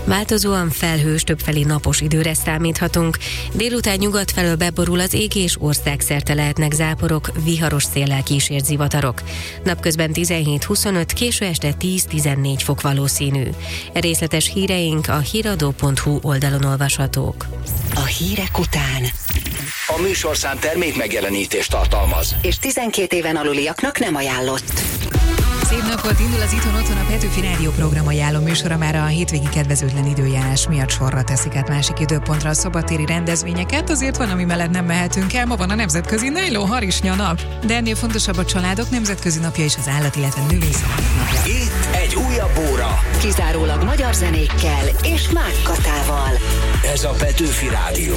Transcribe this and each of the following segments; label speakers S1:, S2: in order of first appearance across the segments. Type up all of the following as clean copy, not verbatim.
S1: Változóan felhős, többfelé napos időre számíthatunk. Délután nyugat felől beborul az ég, és országszerte lehetnek záporok, viharos széllel kísért zivatarok. Napközben 17-25, késő este 10-14 fok valószínű. Részletes híreink a híradó.hu oldalon olvashatók.
S2: A hírek után
S3: A műsorszám termék megjelenítést tartalmaz,
S2: és 12 éven aluliaknak nem ajánlott.
S4: Szép napot, indul az Itthon Otthon, a Petőfi Rádió program ajánló műsora már a hétvégi kedvezőtlen időjárás miatt sorra teszik át másik időpontra a szabadtéri rendezvényeket, azért van, ami mellett nem mehetünk el, ma van a Nemzetközi Nejlon Harisnya nap. De ennél fontosabb a családok nemzetközi napja és az állat, illetve növényszálak napja.
S3: itt egy újabb óra.
S2: Kizárólag magyar zenékkel és Mák Katával.
S3: Ez a Petőfi Rádió.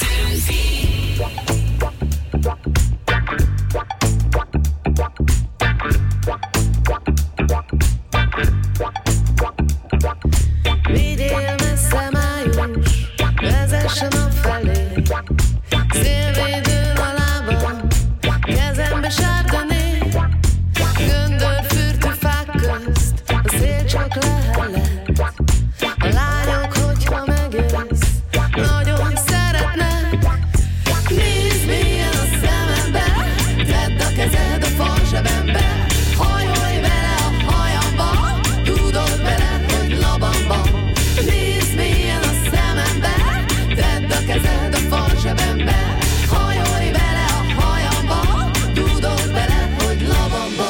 S5: Vigyél messze május, vezess a nap felé, szélvédőn a lábam, kezembe sárgané, göndörfürtű fák közt, a szél csak lehelet, a lányok, hogyha megjössz, nagyon szeretnek. Nézd mélyen a szemembe, tedd a kezed a falzsebembe, hajolj bele a hajamba, tudod bele, hogy labamba. Nézd mélyen a szemembe, tedd a kezed a falzsebembe, hajolj bele a hajamba, tudod bele, hogy labamba.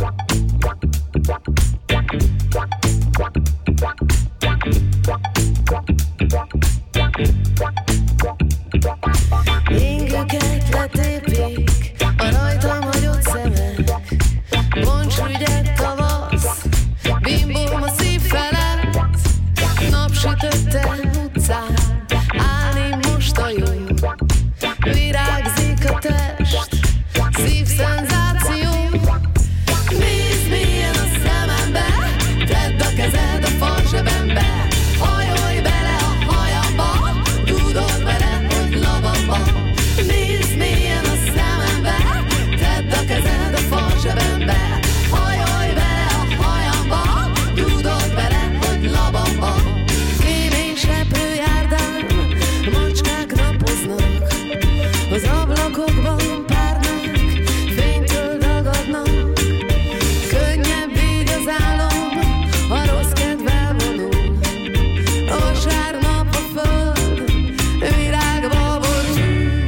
S5: Ingüket letépik a rajtam hagyott szemek, bontsügyek tavasz, bimbóm a szív felett, napsütötte utcán, állni most a jó, virágzik a test, szívszenzáció. Nézd mélyen a szemembe, tedd a kezed a falzsebembe, hajolj bele a hajamba, tudod bele, hogy labamba. Nézd mélyen a szemembe, tedd a kezed a falzsebembe, hajolj bele a hajamba, tudod bele, hogy labamba. Kéményseprő járdán macskák napoznak, az ablakokban párnák fénytől dagadnak. Könnyebb így az álom, ha rossz kedvel vonul, a vasárnap a föld virágba borul.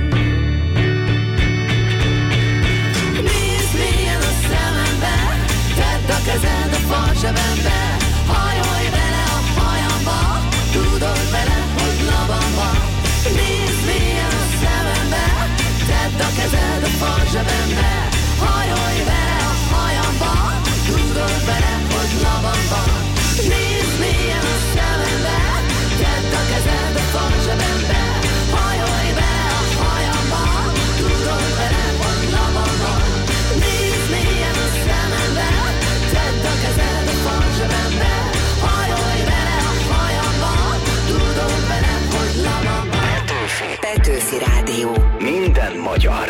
S5: Nézd mélyen a szemembe, tedd a kezed a falzsebembe, hajolj bele a hajamba, tudod bele, hogy labamba. Nézd mélyen a szemembe, tedd a kezed a falzsebembe, hajolj bele a hajamba, tudod bele, hogy labamba. Nézd mélyen a szemembe, tedd a kezed a falzsebembe, hajolj bele a hajamba, tudod bele, hogy labamba. Nézd mélyen a szemembe, tedd a kezed a falzsebembe, hajolj bele a hajamba, tudod bele, hogy labamba.
S2: Petőfi Rádió.
S3: Minden magyar.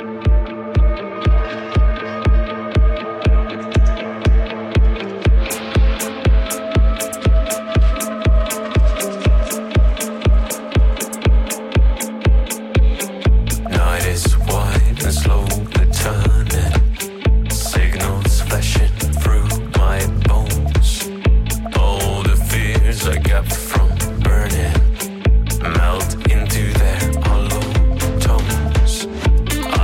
S6: Night is wide and slowly turning, signals flashing through my bones. All the fears I kept from burning melt into their hollow tones.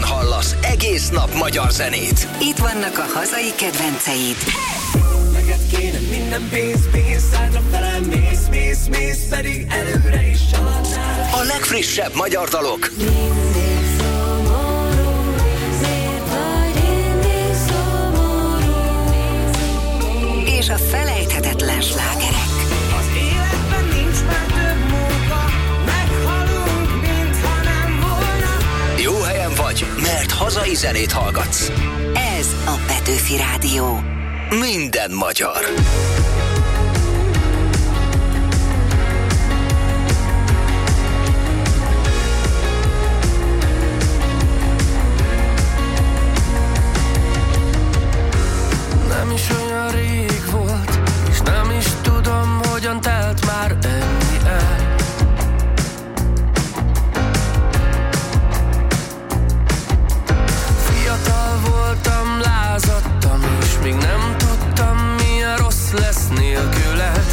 S3: Rádióban hallasz egész nap magyar zenét.
S2: Itt vannak a hazai kedvenceid.
S7: Neked kéne minden pénz, hátra felem mész, pedig előre is családnál.
S3: A legfrissebb magyar dalok.
S5: Mindig szomorú, miért vagy mindig szomorú?
S2: És a felejthetetlen slágerek.
S7: Az életben nincs már több munka, meghalunk, mintha nem volna.
S3: Jó helyen vagy, mert hazai zenét hallgatsz.
S2: Ez a Petőfi Rádió.
S3: Minden magyar.
S6: Nem is olyan rég volt, és nem is tudom, hogyan telt már ennyi el. Fiatal voltam, lázadtam, és még nem tudtam, milyen rossz lesz nélküled.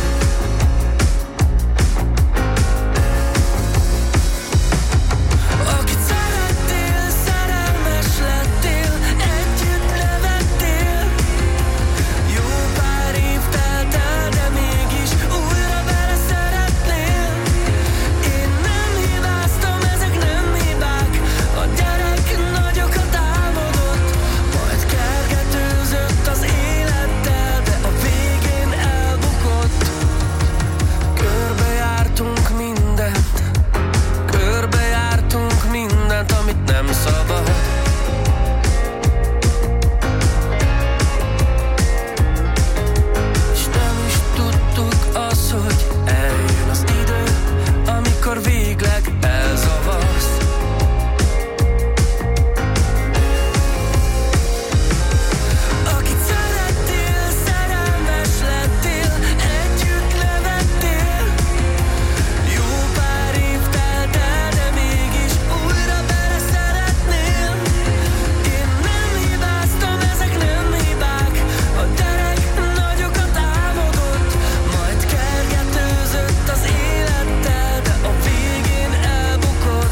S6: Akit szerettél, szerelmes lettél, együtt nevettél. Jó pár év telt el, de mégis újra bele szeretnél. Én nem hibáztam, ezek nem hibák. A gyerek nagyokat álmodott, majd kergetőzött az élettel, de a végén elbukott. Körbejártunk mindent, amit nem szabad. És nem is tudtuk azt, hogy eljön az idő, amikor végleg elzavarsz. Akit szerettél, szerelmes lettél, együtt nevettél. Jó pár év telt el, de mégis újra bele szeretnél. Én nem hibáztam, ezek nem hibák. A gyerek nagyokat álmodott, majd kergetőzött az élettel, de a végén elbukott.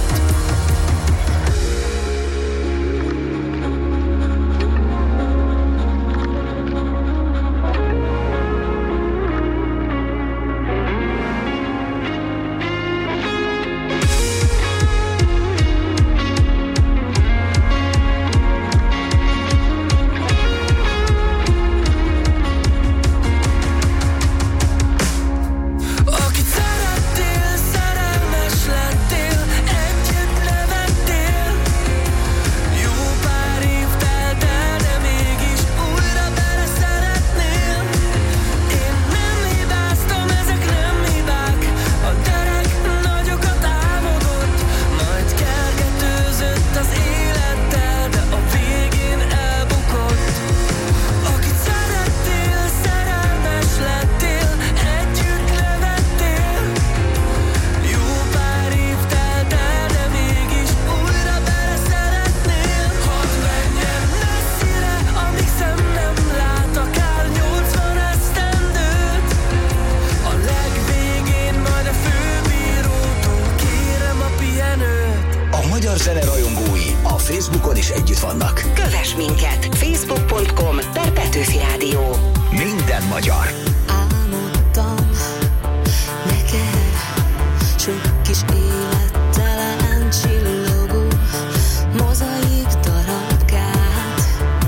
S6: Akit szerettél, szerelmes lettél, együtt nevettél. Jó pár év telt el, de mégis újra bele szeretnél. Én nem hibáztam, ezek nem hibák. A gyerek nagyokat álmodott, majd kergetőzött az élettel, de a végén elbukott. Akit szerettél, szerelmes lettél, együtt nevettél. Jó pár év telt el, de mégis újra bele szeretnél. Hadd menjen messzire, amíg szem nem lát, akár 80 esztendőt. A legvégén majd a főbírótól kérem a pihenőt.
S3: A magyar zene rajongói a Facebookon is együtt vannak.
S2: Kövess minket! Facebook.com/Petőfi Rádió.
S3: Minden magyar.
S5: Álmodtam neked sok kis élettelen csillogó mozaik darabkát,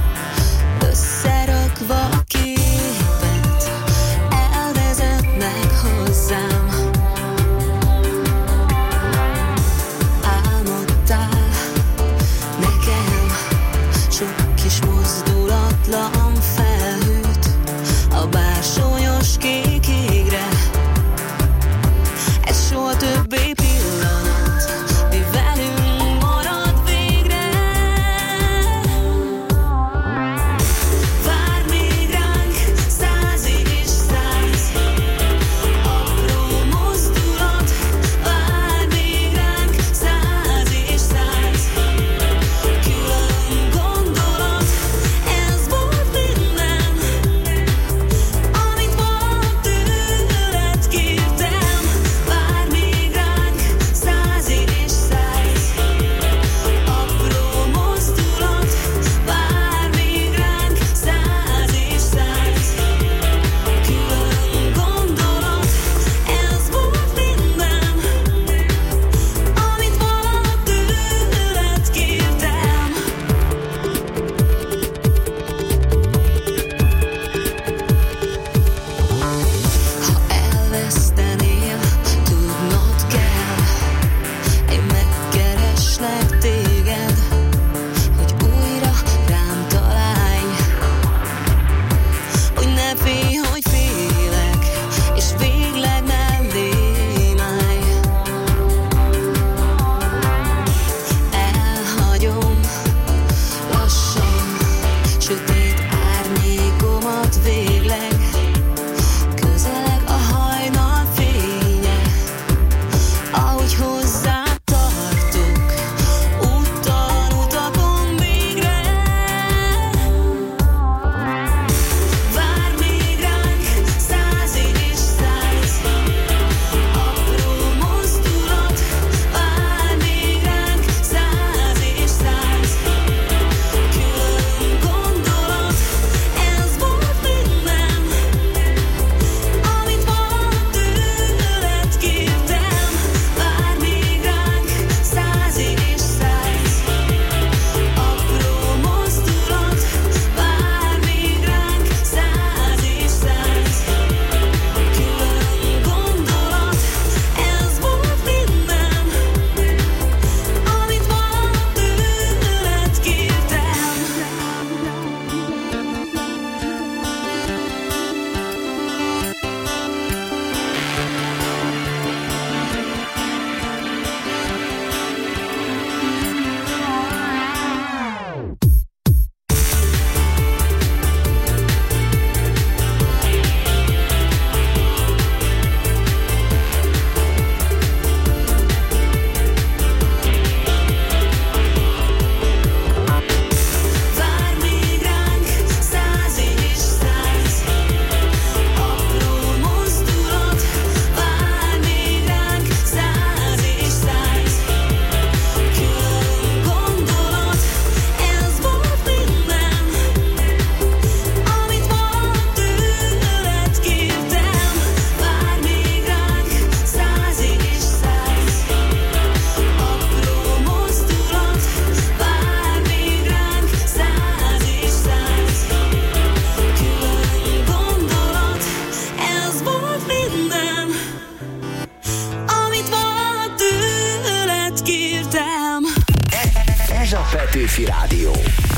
S5: összerakva képet elvezetnek hozzám. Álmodtál nekem sok kis mozdulatlan felhőt a bársony
S3: Petőfi Rádió.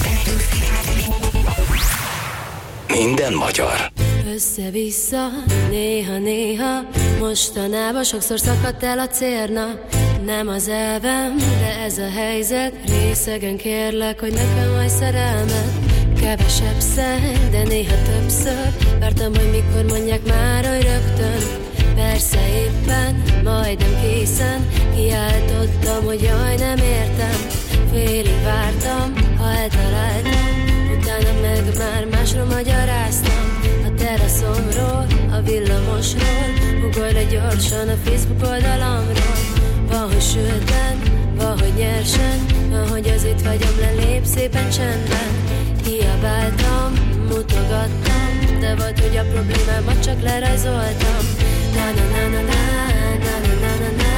S3: Minden magyar.
S8: Össze-vissza, néha-néha, mostanában sokszor szakadt el a cérna. Nem az elvem, de ez a helyzet. Részegen kérlek, hogy nekem majd szerelmet. Kevesebb szeg, de néha többször. Vártam, hogy mikor mondják már, hogy rögtön. Persze éppen, majdnem készen. Kiáltottam, hogy jaj, nem értem. Félig vártam, ha eltaláltam. Utána meg már másról magyaráztam. A teraszomról, a villamosról. Ugorj le gyorsan a Facebook oldalamról. Van, hogy sülten, van, hogy nyersen. Van, hogy az itt vagyom, lelép szépen csendben. Kiabáltam, mutogattam, de volt, hogy a problémámat csak lerajzoltam. Na-na-na-na-na, na-na-na-na-na,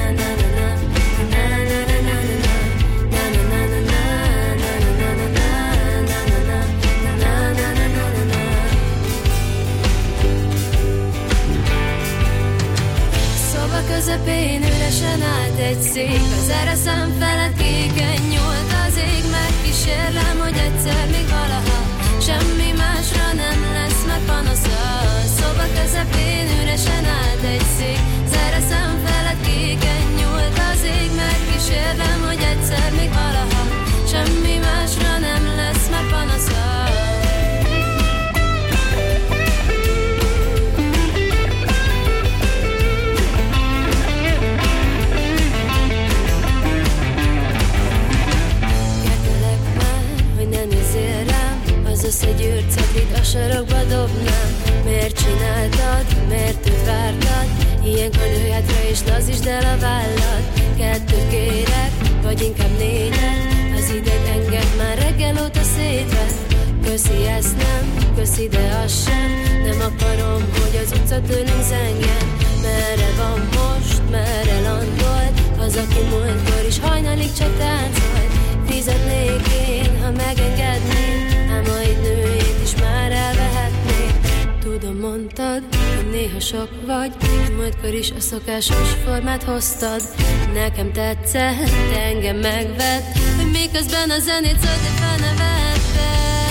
S8: közepén üresen állt egy szék. Az ereszem felett kéken nyúlt az ég. Megkísérlem, hogy egyszer még valaha semmi másra nem lesz megpanasza. Szoba közepén üresen állt egy szék. Az ereszem felett kéken nyúlt az ég. Megkísérlem, hogy egyszer még valaha semmi másra nem lesz megpanasza. Összegyűrt cetlit a sarokba dobnám. Miért csináltad, miért tud vártad? Ilyenkor nőj hátra és lazítsd el a vállad. 2 kérek, vagy inkább 4-et. Az ideg enged már reggel óta szétvett. Köszi, ezt nem, köszi, de az sem. Nem akarom, hogy az utca tőlünk zengjen. Merre van most, merre landolt az, aki múltkor is hajnalig csak táncolt. Fizetnék én, ha megengednéd, ám a itt nőjét is már elvehetnék. Tudom, mondtad, hogy néha sok vagy, múltkor is a szokásos formát hoztad. Nekem tetszett, de engem megvett, hogy miközben a zenét szólt, hogy felnevetted.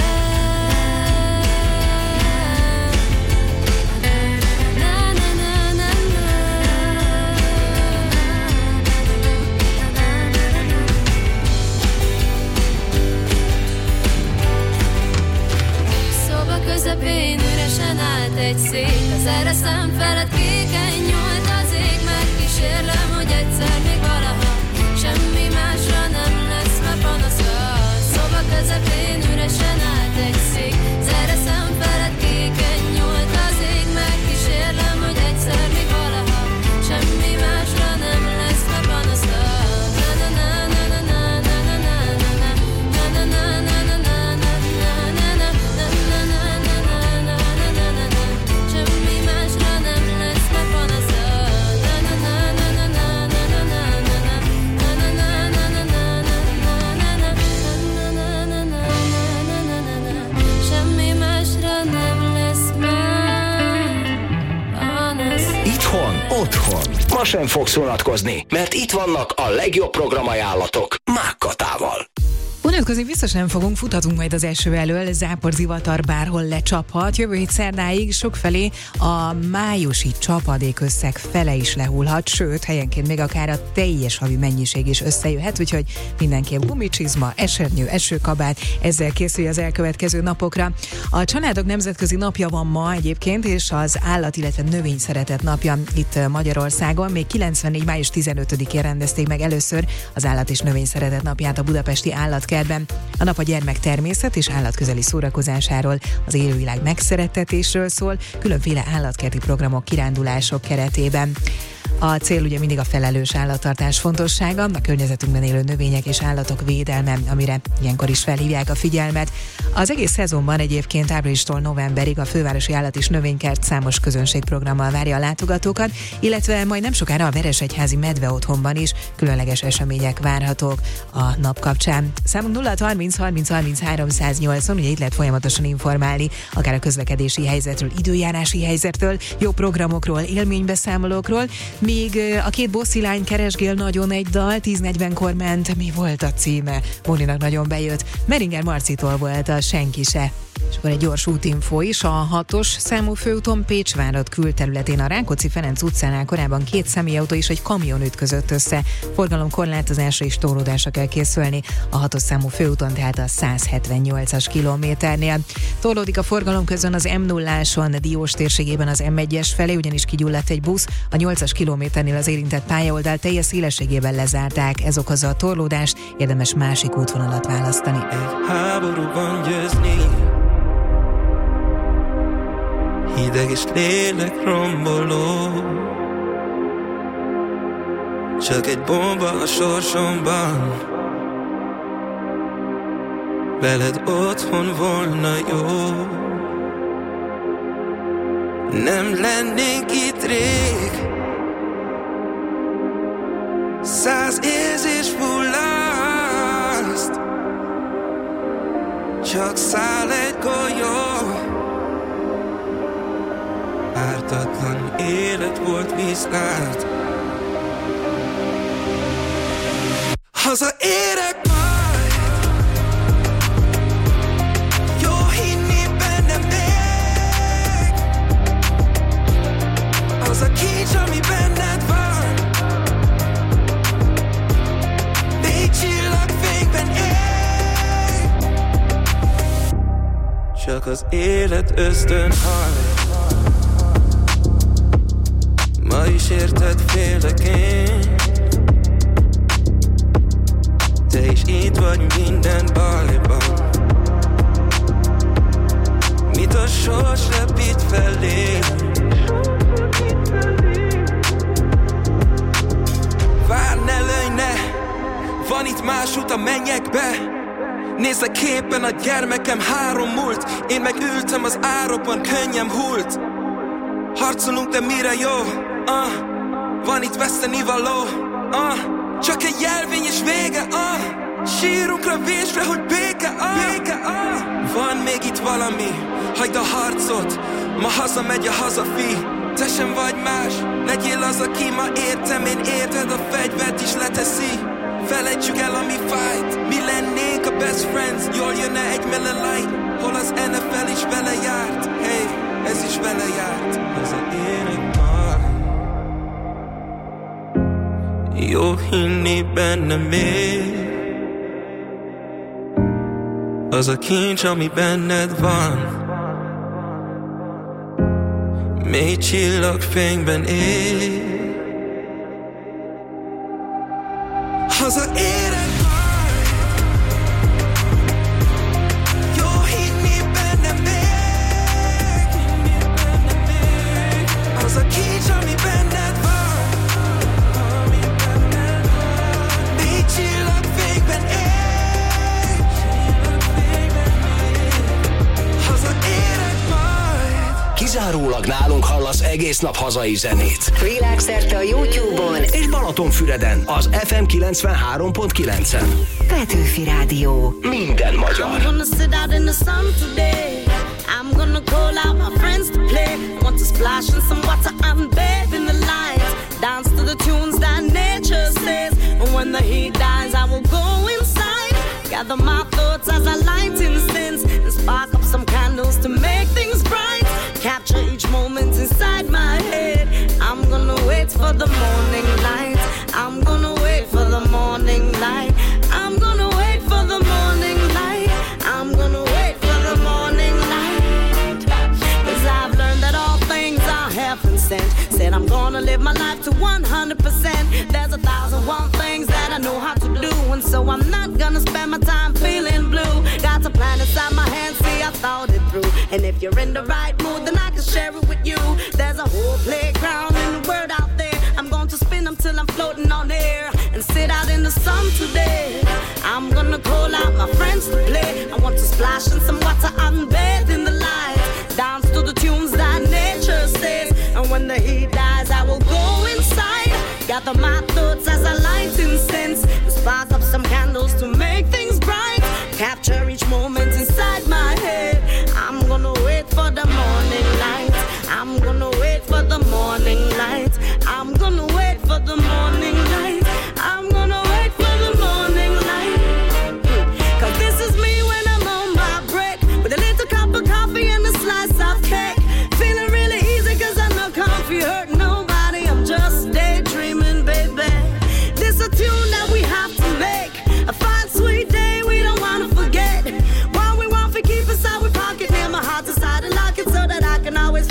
S8: Közepén üresen állt egy szék. Az ereszem felett kéken nyúlt az ég. Megkísérlem, hogy egyszer még valaha semmi másra nem lesz már panasza. Szoba közepén üresen állt egy szék. Az ereszem felett kéken nyúlt az ég. Megkísérlem, hogy egyszer még valaha semmi másra nem lesz már panasza.
S3: Otthon. Ma sem fogsz unatkozni, mert itt vannak a legjobb programajánlatok Mák Katával.
S4: Unatkozni biztos nem fogunk, futhatunk majd az eső elől, záporzivatar bárhol lecsaphat. Jövő hét szerdáig sokfelé a májusi csapadék összeg fele is lehullhat, sőt, helyenként még akár a teljes havi mennyiség is összejöhet, úgyhogy mindenképp gumicsizma, esernyő, esőkabát, ezzel készülj az elkövetkező napokra. A Családok Nemzetközi Napja van ma egyébként, és az állat, illetve növény szeretet napja itt Magyarországon. Még 94. május 15-én rendezték meg először az állat és növény szeretet napját a budapesti állatkertben. A nap a gyermek természet és állatközeli szórakozásáról, az élővilág megszerettetésről szól, különféle állatkerti programok, kirándulások keretében. A cél ugye mindig a felelős állattartás fontossága, a környezetünkben élő növények és állatok védelme, amire ilyenkor is felhívják a figyelmet. Az egész szezonban egyébként áprilistól novemberig a Fővárosi Állat- és Növénykert számos közönségprogrammal várja a látogatókat, illetve majd nem sokára a Veresegyházi Medve Otthonban is különleges események várhatók a nap kapcsán. Számunk 0 30 30 30 380, ugye itt lehet folyamatosan informálni, akár a közlekedési helyzetről, időjárási helyzetről, jó programokról, élménybeszámolókról, Míg a két bosszilány keresgél nagyon egy dal, 10:40-kor ment, mi volt a címe? Móninak nagyon bejött. Meringer Marcitól volt a Senki se. És akkor egy gyors útinfo is, a 6-os számú főúton Pécsvárad külterületén a Rákóczi-Ferenc utcánál korábban 2 személyautó és egy kamion ütközött össze. Forgalomkorlátozásra és torlódásra kell készülni. A 6-os számú főúton, tehát a 178-as kilométernél. Torlódik a forgalom közön az M0-áson, Diós térségében az M1-es felé, ugyanis kigyulladt egy busz. A 8-as kilométernél az érintett pályaoldal teljes szélességében lezárták. Ez okozza a torlódást, érdemes másik útvonalat választani.
S9: Háborúban győzni, hideg és lélek romboló, csak egy bomba a sorsomban, veled otthon volna jó. Nem lennénk itt rég, 100 érzés fullaszt, csak száll egy golyó. Ártatlan élet volt, viszlát. Hazaérek majd, jó hinni bennem még. Az a kincs, ami benned van, még csillagfényben ég. Csak az élet ösztönhajt. Ma is érted félek én, te is itt vagy minden bajban, mit a sors repít felé. Várj, ne lőj, ne, van itt más út a mennyekbe. Nézd a képen a gyermekem 3 múlt, én meg ültem az árokban, könnyem hult. Harcolunk, de mire jó? Van itt vesztenivaló, csak egy jelvény és vége, sírunkra vésre, hogy béke, Van még itt valami, hagyd a harcot, ma hazamegy a hazafi. Te sem vagy más, legyél az, aki ma értem, én érted, a fegyvert is leteszi. Felejtsük el, ami fájt, mi lennénk a best friends, jól jönne egy Miller Lite, hol az NFL is vele járt, hey, ez is vele járt. Hazaérek majd, jó hinni bennem még. Az a kincs, ami benned van, mély csillagfényben ég. Hazaérek majd, jó hinni bennem még. Az a kincs, ami benned van, mély csillagfényben ég. Hazaérek majd.
S3: Kizárólag nálunk hallasz egész nap hazai zenét.
S2: Világszerte a YouTube-on
S3: És Balatonfüreden az FM 93.9-en.
S2: Petőfi Rádió.
S3: Minden magyar.
S5: I'm gonna sit out in the sun today. I'm gonna call out my friends to play. Want to splash in some water and bathe in the light. Dance to the tunes that nature says. And when the heat dies, I will go inside. Gather my thoughts as I light incense and spark up some candles to make things bright. Capture each moment inside my head. I'm gonna wait for the morning light. I'm gonna wait for the morning light. I'm gonna wait for the morning light. I'm gonna wait for the morning light. 'Cause I've learned that all things are heaven sent. Said I'm gonna live my life to 100%. There's 1,001 things that I know how to do, and so I'm not gonna spend my time feeling blue. Got a plan inside my head, see I thought it through. And if you're in the right mood, then I can share it with you. There's a whole playground in the world out there. I'm going to spin them till I'm floating on air and sit out in the sun today. I'm gonna call out my friends to play. I want to splash in some water and bathe in the light. Dance to the tunes that nature says. And when the heat dies, I will go inside. Gather my thoughts as I light incense and spark up some candles to make things bright. Capture each moment inside my head. I'm gonna wait for the morning light. I'm gonna wait for the morning light. I'm gonna wait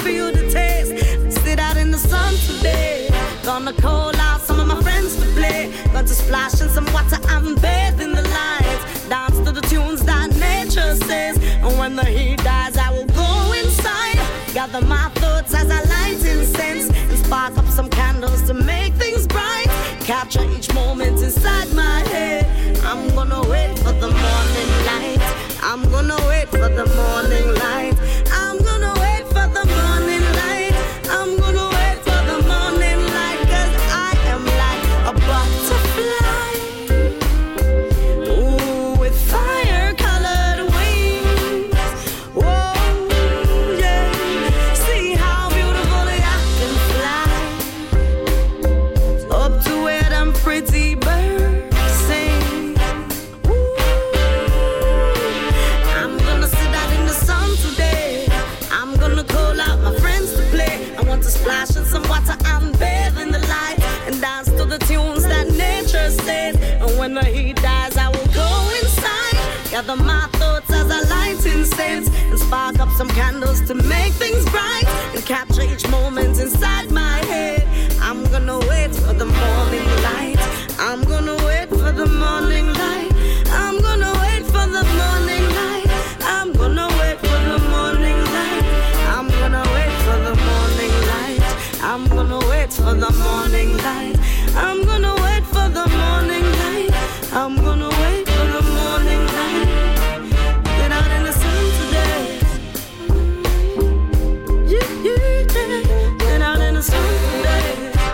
S10: for you to taste. Sit out in the sun today. Gonna call out some of my friends to play. Going to splash in some water and bathe in the lights. Dance to the tunes that nature says. And when the heat dies, I will go inside. Gather my thoughts as I light incense and spark up some candles to make things bright. Capture each moment inside my head. I'm gonna wait for the morning light. I'm gonna wait for the morning light. I'm gonna wait for the morning light. I'm gonna wait for the morning light. 'Cause I am like a butterfly, ooh, with fire-colored wings. Whoa, yeah. See how beautifully I can fly up to where them pretty birds sing. Ooh. I'm gonna sit out in the sun today. I'm gonna call out my friends to play. I want to splash in some water and bathe in the light and dance to the tunes that nature says. And when the heat dies, I will go inside. Gather my thoughts as I light incense and spark up some candles to make things bright and capture each moment inside my head. I'm gonna wait for the morning light. I'm gonna wait for the morning light. I'm gonna wait for the morning light. I'm gonna wait for the morning light. I'm gonna wait for the morning light. I'm gonna wait for the morning light. I'm gonna wait for the morning light. I'm gonna wait for the morning light. Get out in the sun today. Get out in the sun today.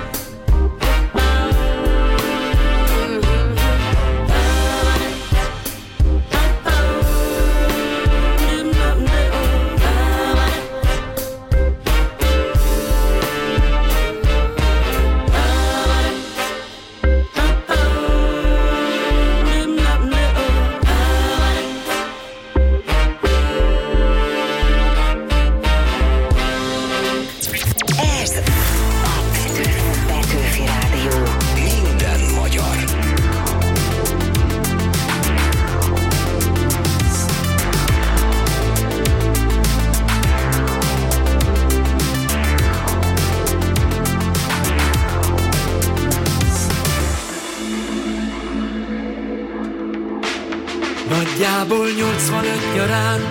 S2: Petőfi Rádió.
S3: Minden magyar.
S7: Nagyjából 85 nyarán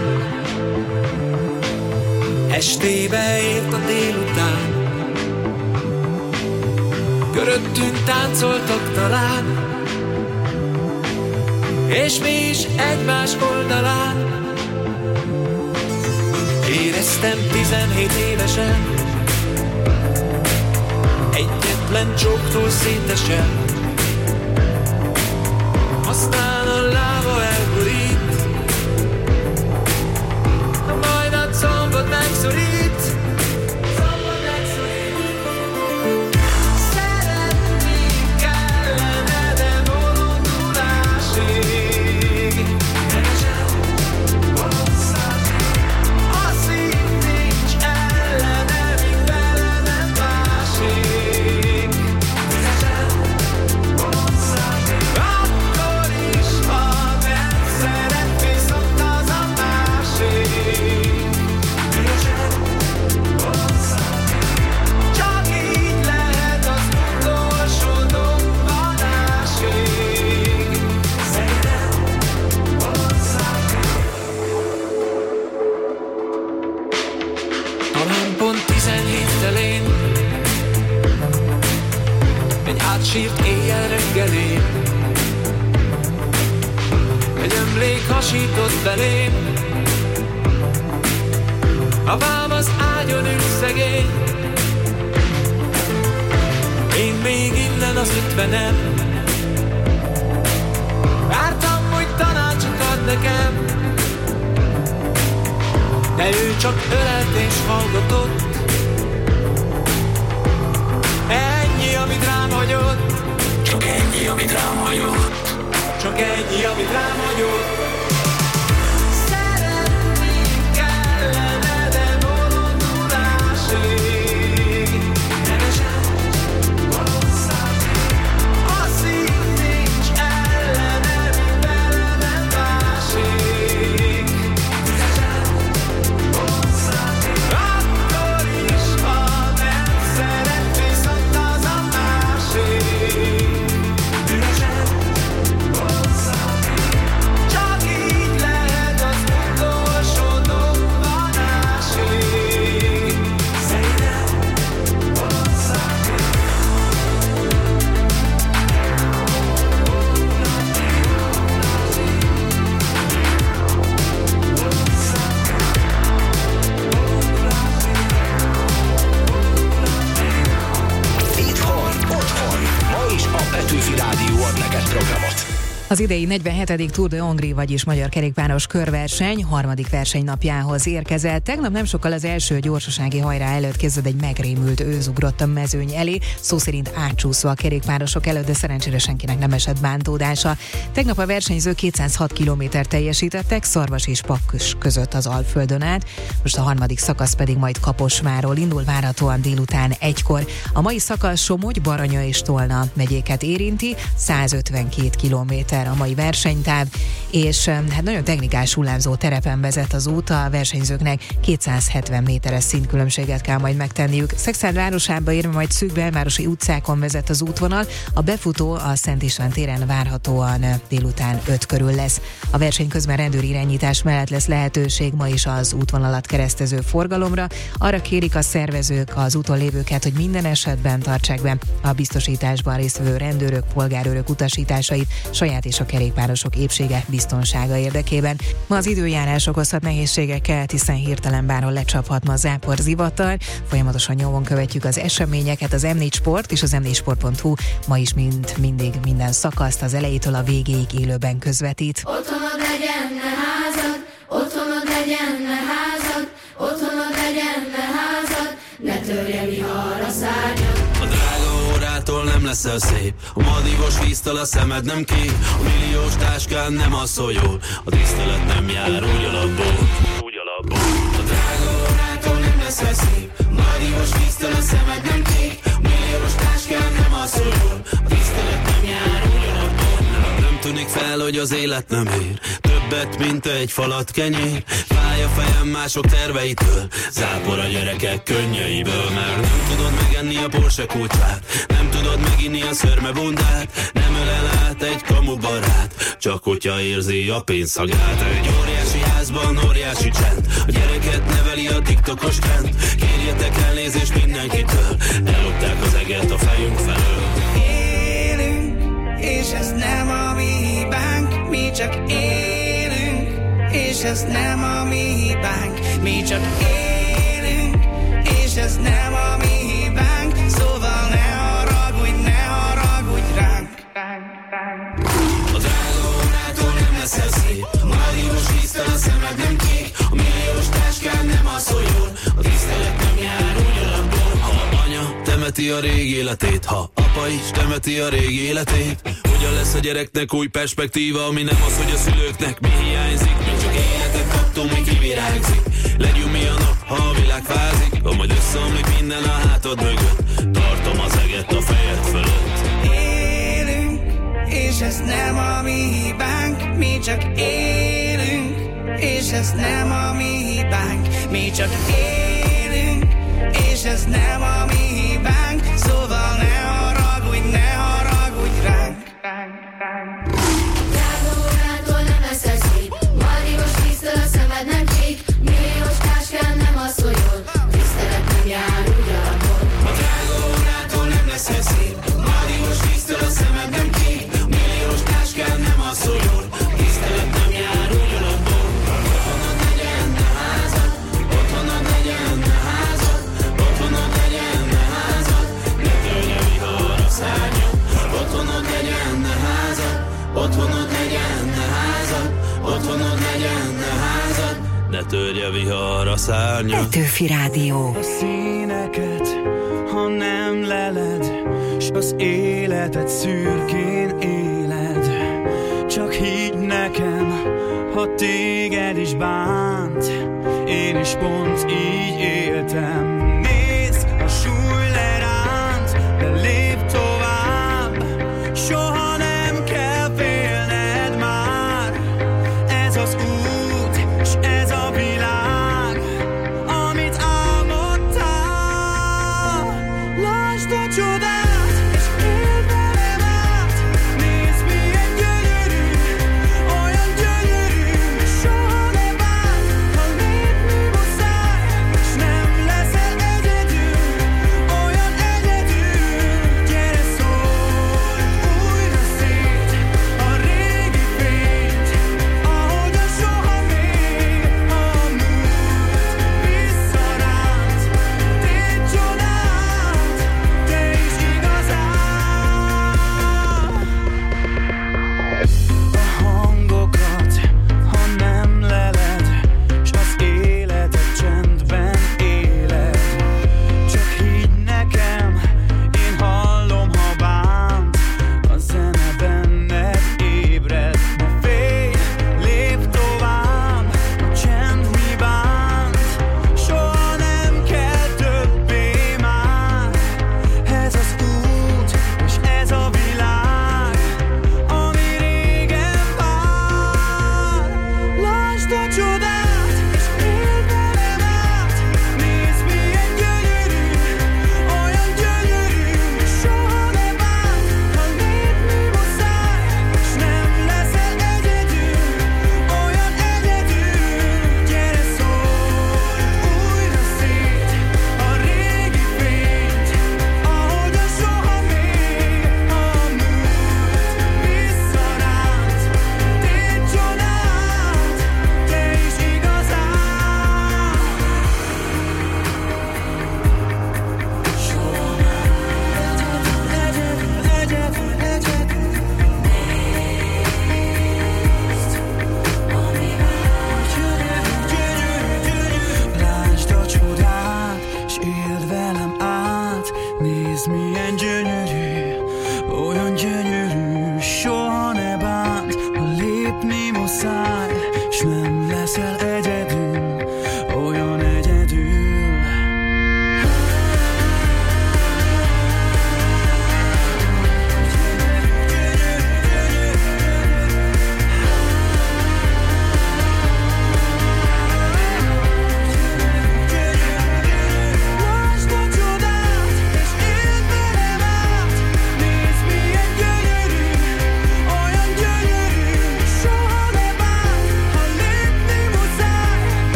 S7: estébe ért a délután. Köröttünk táncoltak talán, és mi is egymás oldalán. Éreztem 17 évesen, egyetlen csóktól szétesem. Aztán a lába elborít, majd a combot megszorít. Sírt éjjel reggelén, egy emlék hasított belém. Apám az ágyon ül szegény, én még innen az 50-em. Vártam, hogy tanácsot ad nekem, de ő csak ölelt és hallgatott. Ennyi, amit rám hagyott.
S3: Csak ennyi, amit rám hagyott.
S7: Csak ennyi, amit rám hagyott. Szeretni kellene, de bolondulásig. Nevesen valószínűleg a szív nincs ellene, mint bele nem másik. Nevesen valószínűleg akkor
S4: Az idei 47. Tour de Hongrie, vagyis magyar kerékpáros körverseny harmadik versenynapjához érkezett. Tegnap nem sokkal az első gyorsasági hajrá előtt készült egy megrémült őz ugrott a mezőny elé, szó szerint átcsúszva a kerékpárosok előtt, de szerencsére senkinek nem esett bántódása. Tegnap a versenyzők 206 kilométert teljesítettek, Szarvas és Pakkus között az Alföldön át. Most a harmadik szakasz pedig majd Kaposvárról indul, várhatóan délután 1-kor. A mai szakasz Somogy, Baranya és Tolna megyéket érinti, 152 kilométer a mai versenytáv, és hát nagyon technikás hullámzó terepen vezet az út, a versenyzőknek 270 méteres szintkülönbséget kell majd megtenniük. Szexárd városába érve majd szűk belvárosi utcákon vezet az útvonal, a befutó a Szent István téren várhatóan délután 5 körül lesz. A verseny közben rendőri irányítás mellett lesz lehetőség ma is az útvonalat keresztező forgalomra. Arra kérik a szervezők az úton lévőket, hogy minden esetben tartsák be a biztosításban résztvevő rendőrök, polgárőrök utasításait saját és a kerékpárosok épsége, biztonsága érdekében. Ma az időjárás okozhat nehézségeket, hiszen hirtelen bárhol lecsaphat ma zápor, zivatar. Folyamatosan nyomon követjük az eseményeket, az M4 Sport és az m4sport.hu ma is mindig minden szakaszt az elejétől a végéig élőben közvetít.
S5: Otthonod legyen, ne házad, otthonod legyen, ne házad, otthonod legyen, ne házad, ne törje vihar a szárnyad.
S11: A drága órától nem leszel szép, a madívos víztől a szemed nem kék, a milliós táskán nem alszol jól, a tisztelet nem jár úgy alapból. A drága órától nem leszel szép, a madívos víztől a szemed nem kék, a milliós táskán nem alszol jól, a tisztelet nem jár úgy alapból. Nem tűnik fel, hogy az élet nem ér többet, mint egy falat kenyér. Fáj a fejem mások terveitől, zápor a gyerekek könnyeiből. Mert nem tudod megenni a Porsche kulcsát, nem tudod meginni a szörmebundát, nem ölel át egy kamubarát, csak hogyha érzi a pénzszagát. Egy óriási házban óriási csend, a gyereket neveli a tiktokos trend. Kérjetek elnézést mindenkitől, ellopták az eget a fejünk felől.
S12: És ez nem a mi hibánk, mi csak élünk. És ez nem a mi hibánk, mi csak élünk. És ez nem a mi hibánk, szóval ne haragudj ránk.
S11: A drága órától nem leszel szép, a madívos víztől a szemed nem kék, a milliós táskán nem alszol jól, a tisztelet nem jár úgy alapból. Ha anya temeti a régi életét, ha apa is temeti a régi életét, hogyan lesz a gyereknek új perspektíva, ami nem az, hogy a szülőknek mi hiányzik. Mi csak életet kaptunk, mi kivirágzik. Legyünk mi a nap, ha a világ fázik, ha majd összeomlik minden a hátad mögött, tartom az eget a fejed fölött.
S12: Élünk, és ez nem a mi hibánk, mi csak élünk. És ez nem a mi hibánk, mi csak élünk. És ez nem a mi hibánk, szóval ne haragudj ránk.
S5: Drága órától nem leszel szép, madívos víztől a szemed nem kék, milliós táskán nem alszol jól, tisztelet nem jár úgy alapból.
S11: A drága órától nem leszel szép, madívos víztől a szemed nem kék, milliós táskán nem alszol jól, tisztelet nem jár úgy alapból. Otthonod legyen, ne házad, otthonod legyen, ne házad, otthonod legyen, ne házad, ne törje vihar a szárnyad. Otthonod legyen, ne házad, otthonod legyen, ne házad, otthonod legyen, ne házad, ne törje vihar a szárnyad.
S2: Petőfi Rádió.
S13: A színeket, ha nem leled, s az életet szürkén éled, csak higgy nekem, ha téged is bánt, én is pont így éltem. Nézd, a súly leránt, de lépj tovább, soha nem kell félned már. Ez az út, s ez a világ, amit álmodtál. Lásd a csodát, és éld velem át. Nézd, milyen gyönyörű, olyan gyönyörű. Soha ne várj, ha lépni muszáj, s nem leszel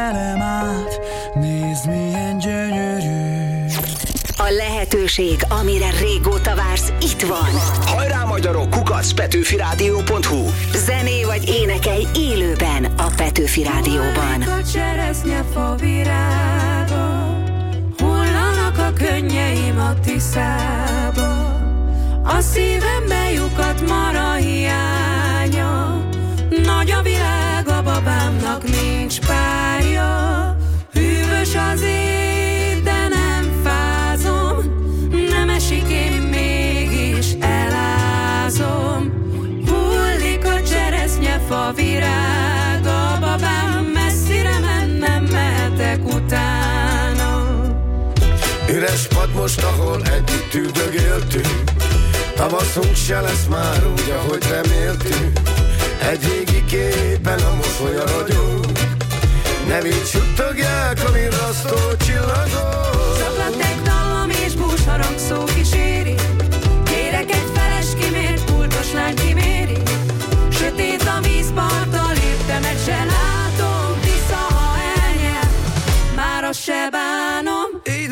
S13: ölelem át, nézd milyen gyönyörű.
S2: A lehetőség, amire régóta vársz, itt van.
S3: Hajrá magyarok, @petőfirádió.hu.
S2: Zené vagy énekelj élőben a Petőfi Rádióban.
S5: A cseresznyefa virága, hullanak a könnyeim a Tiszába. A szívembe lyukadt mara hiánya, nagy a világ, a babámnak nincs párja. Hűvös az év, de nem fázom, nem esik, én mégis elázom. Hullik a cseresznyefa virága, babám messzire mennem, mehetek utána.
S14: Üres pad most, ahol együtt üldögéltünk, tavaszunk se lesz már úgy, ahogy reméltünk. Egy régi képen a mosolya ragyog, nevét suttogják a virrasztó csillagok.
S5: Zaklatek dallam és búsharang szó kíséri, kérek egy feles kimért, pultos lány kiméri. Sötét a vízparttal, léptemet se látom, Tisza, ha elnyel, már azt se bánom.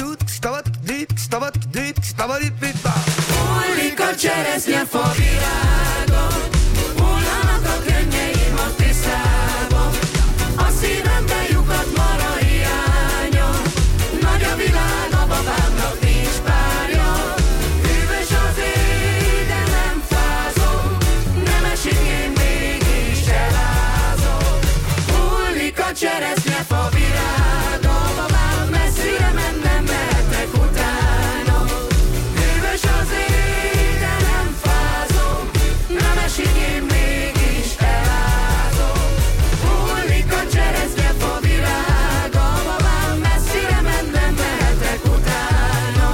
S5: Hullik a cseresznyefa virága, hullanak a könnyeim a Tiszába. A szívembe lyukadt mara hiánya, nagy a világ, a babámnak nincs párja. Hűvös az éj, de nem fázom, nem esik, én mégis elázom. Hullik a cseresznyefa virága, babám messzire mennem, mehetek utána. Hűvös az éj, de nem fázom, nem esik, én mégis elázom. Hullik a cseresznyefa virága, babám messzire mennem, mehetek utána.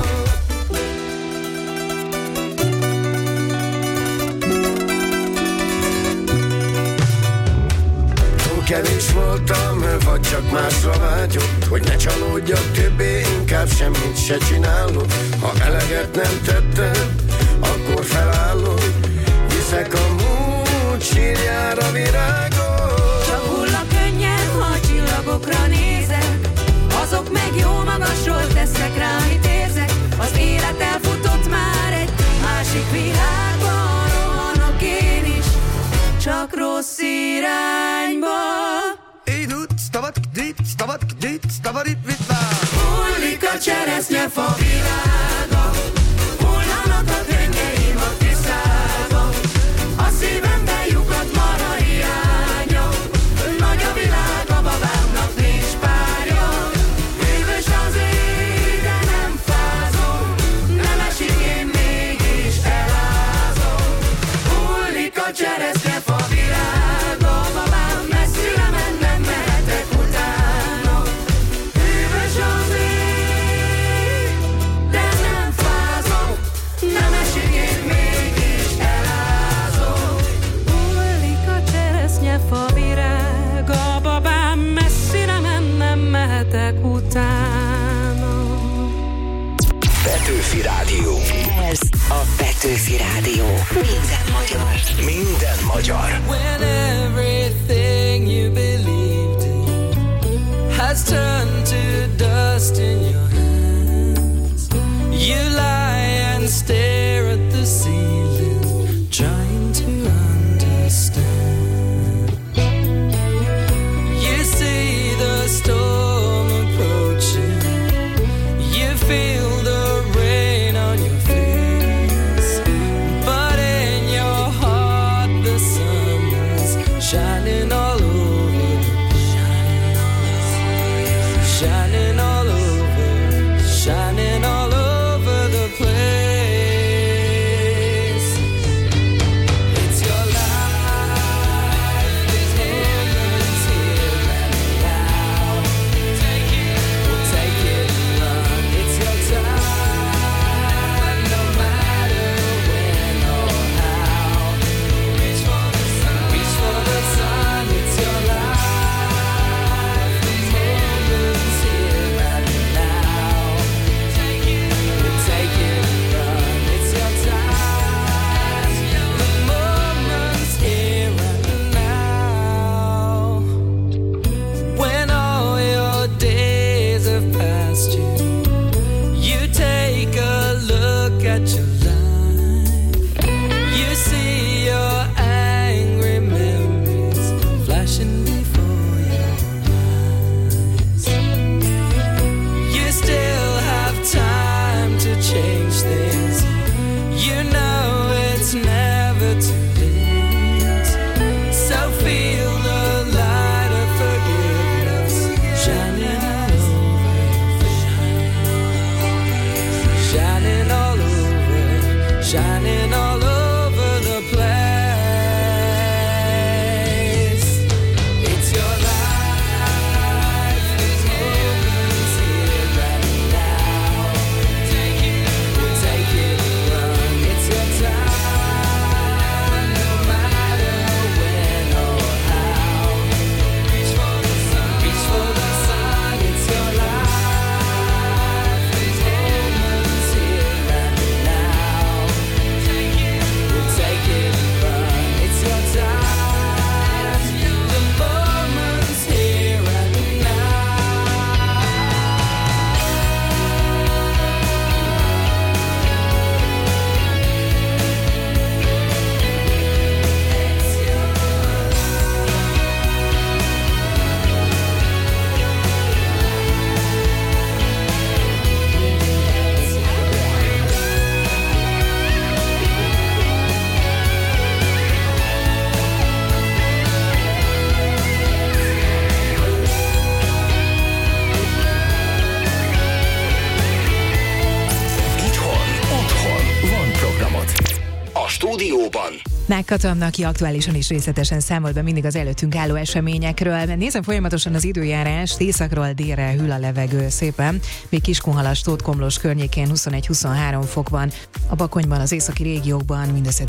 S14: Túl kevés voltam, vagy csak másra vágyott, hogy ne csalódjak többé, inkább semmit se csinálok. Ha eleget nem tettem, akkor felállok, viszek a múlt sírjára virágot.
S5: Csak hull a könnyem, ha a csillagokra nézek, azok meg jó magasról tesznek rá, amit érzek. Az élet elfutott már egy másik világba, rohanok én is, csak rossz irányba. Hullik a cseresznyefa virága, hullanak a könnyeim a Tiszába. A szívembe lyukadt mara hiánya, nagy a világ, a babámnak nincs párja. Hűvös az éj, de nem fázom, nem esik, én mégis elázom. Hullik a cseresznyefa virága, babám messzire mennem, mehetek utána. Hűvös az éj, de nem fázom, nem esik, én mégis elázom. Hullik a cseresznyefa virága, babám messzire mennem, mehetek utána.
S3: Petőfi Rádió.
S2: Ez a Petőfi Rádió. Minden magyar.
S3: Minden magyar.
S13: When everything you believed in has turned to dust in your hands, you lie and stare at the ceiling, trying to understand. You see the storm approaching, you feel the rain on your face, but in your heart the sun never too late. So feel the light of forgiveness shining all over, shining all over, shining all over the place. It's your life, these moments here right now. Take it, we'll take it and run. It's your time, no matter when or how. Reach for the sun, reach for the sun. It's your life, these moments here right now. Take it, we'll take it and run. It's your time, the moments here right now.
S3: Otthon van programot. A stúdióban
S4: Mák Katalin, aki aktuálisan is részletesen számolt be mindig az előttünk álló eseményekről. Nézem folyamatosan az időjárást, északról délre hűl a levegő szépen. Még Kiskunhalas, Tótkomlós környékén 21-23 fok van. A Bakonyban, az északi régiókban mindössze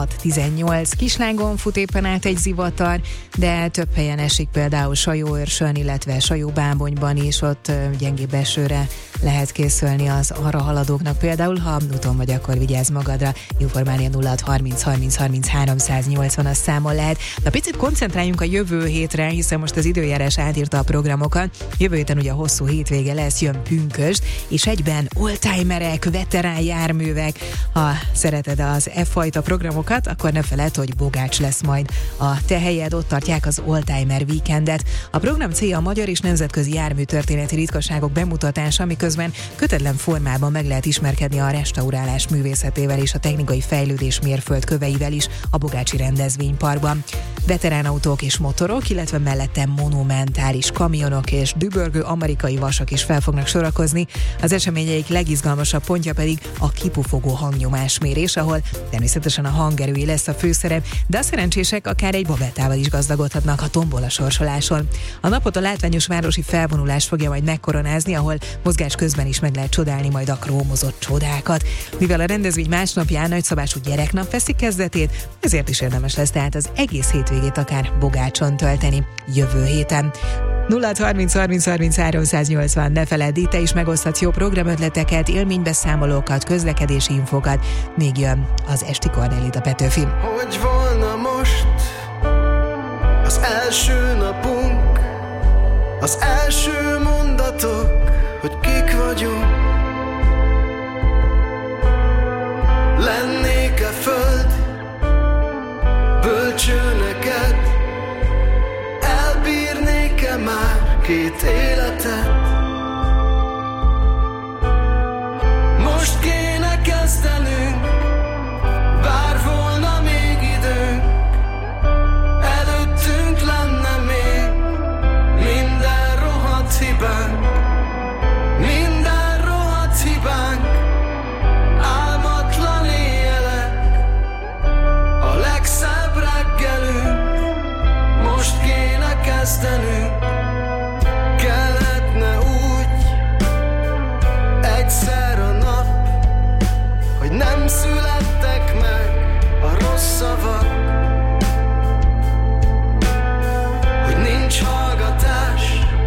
S4: 16-18. Kislágon fut éppen át egy zivatar, de több helyen esik, például Sajóőrsön, illetve Sajóbábonyban is, ott gyengébb esőre lehet készülni az arra haladóknak. Például, ha úton vagy, akkor vigyázz magadra. Informália 0630 30 30 380 az számon lehet. Na, picit koncentráljunk a jövő hétre, hiszen most az időjárás átírta a programokat. Jövő héten ugye hosszú hétvége lesz, jön pünkösd, és egyben oldtimerek, veterán járművek. Ha szereted az e-fajta programokat, akkor ne feledd, hogy Bogács lesz majd a te helyed, ott tartják az Oldtimer Weekendet. A program célja a magyar és nemzetközi járműtörténeti ritkaságok bemutatása, miközben kötetlen formában meg lehet ismerkedni a restaurálás művészetével és a technikai fejlődés mérföldköveivel is a Bogácsi rendezvényparkban. Veteránautók és motorok, illetve mellette monumentális kamionok és dübörgő amerikai vasak is fel fognak sorakozni. Az eseményeik legizgalmasabb pontja pedig a kipufogó hangnyomásmérés, ahol természetesen a hangerői lesz a főszerep, de a szerencsések akár egy babettával is gazdagodhatnak a tombola sorsoláson. A napot a látványos városi felvonulás fogja majd megkoronázni, ahol mozgás közben is meg lehet csodálni majd a krómozott csodákat. Mivel a rendezvény másnapján nagyszabású gyereknap veszi kezdetét, ezért is érdemes lesz tehát az egész hétvégét akár Bogácson tölteni jövő héten. 0630 30 30 380, ne feledd, te is megoszthatsz jó programötleteket, élménybeszámolókat, közlekedési infokat. Még jön az Esti Kornélit a Petőfi.
S14: Hogy volna most az első napunk, az első mondatok, hogy kik vagyunk. Lennék-e föld bölcső neked, elbírnék-e már két életet? Most kéne kezdenünk, bár volna még időnk, előttünk lenne még minden rohadt hibánk, minden rohadt hibánk, álmatlan éjjelek, a legszebb reggelünk, most kéne kezdenünk. Kelletne úgy egyszer a nap, hogy nem születtek meg a rossz szavak, hogy nincs hallgatás,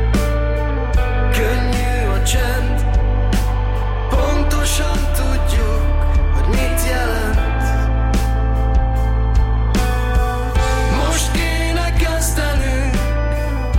S14: könnyű a csend, pontosan tudjuk, hogy mit jelent. Most kéne kezdenünk,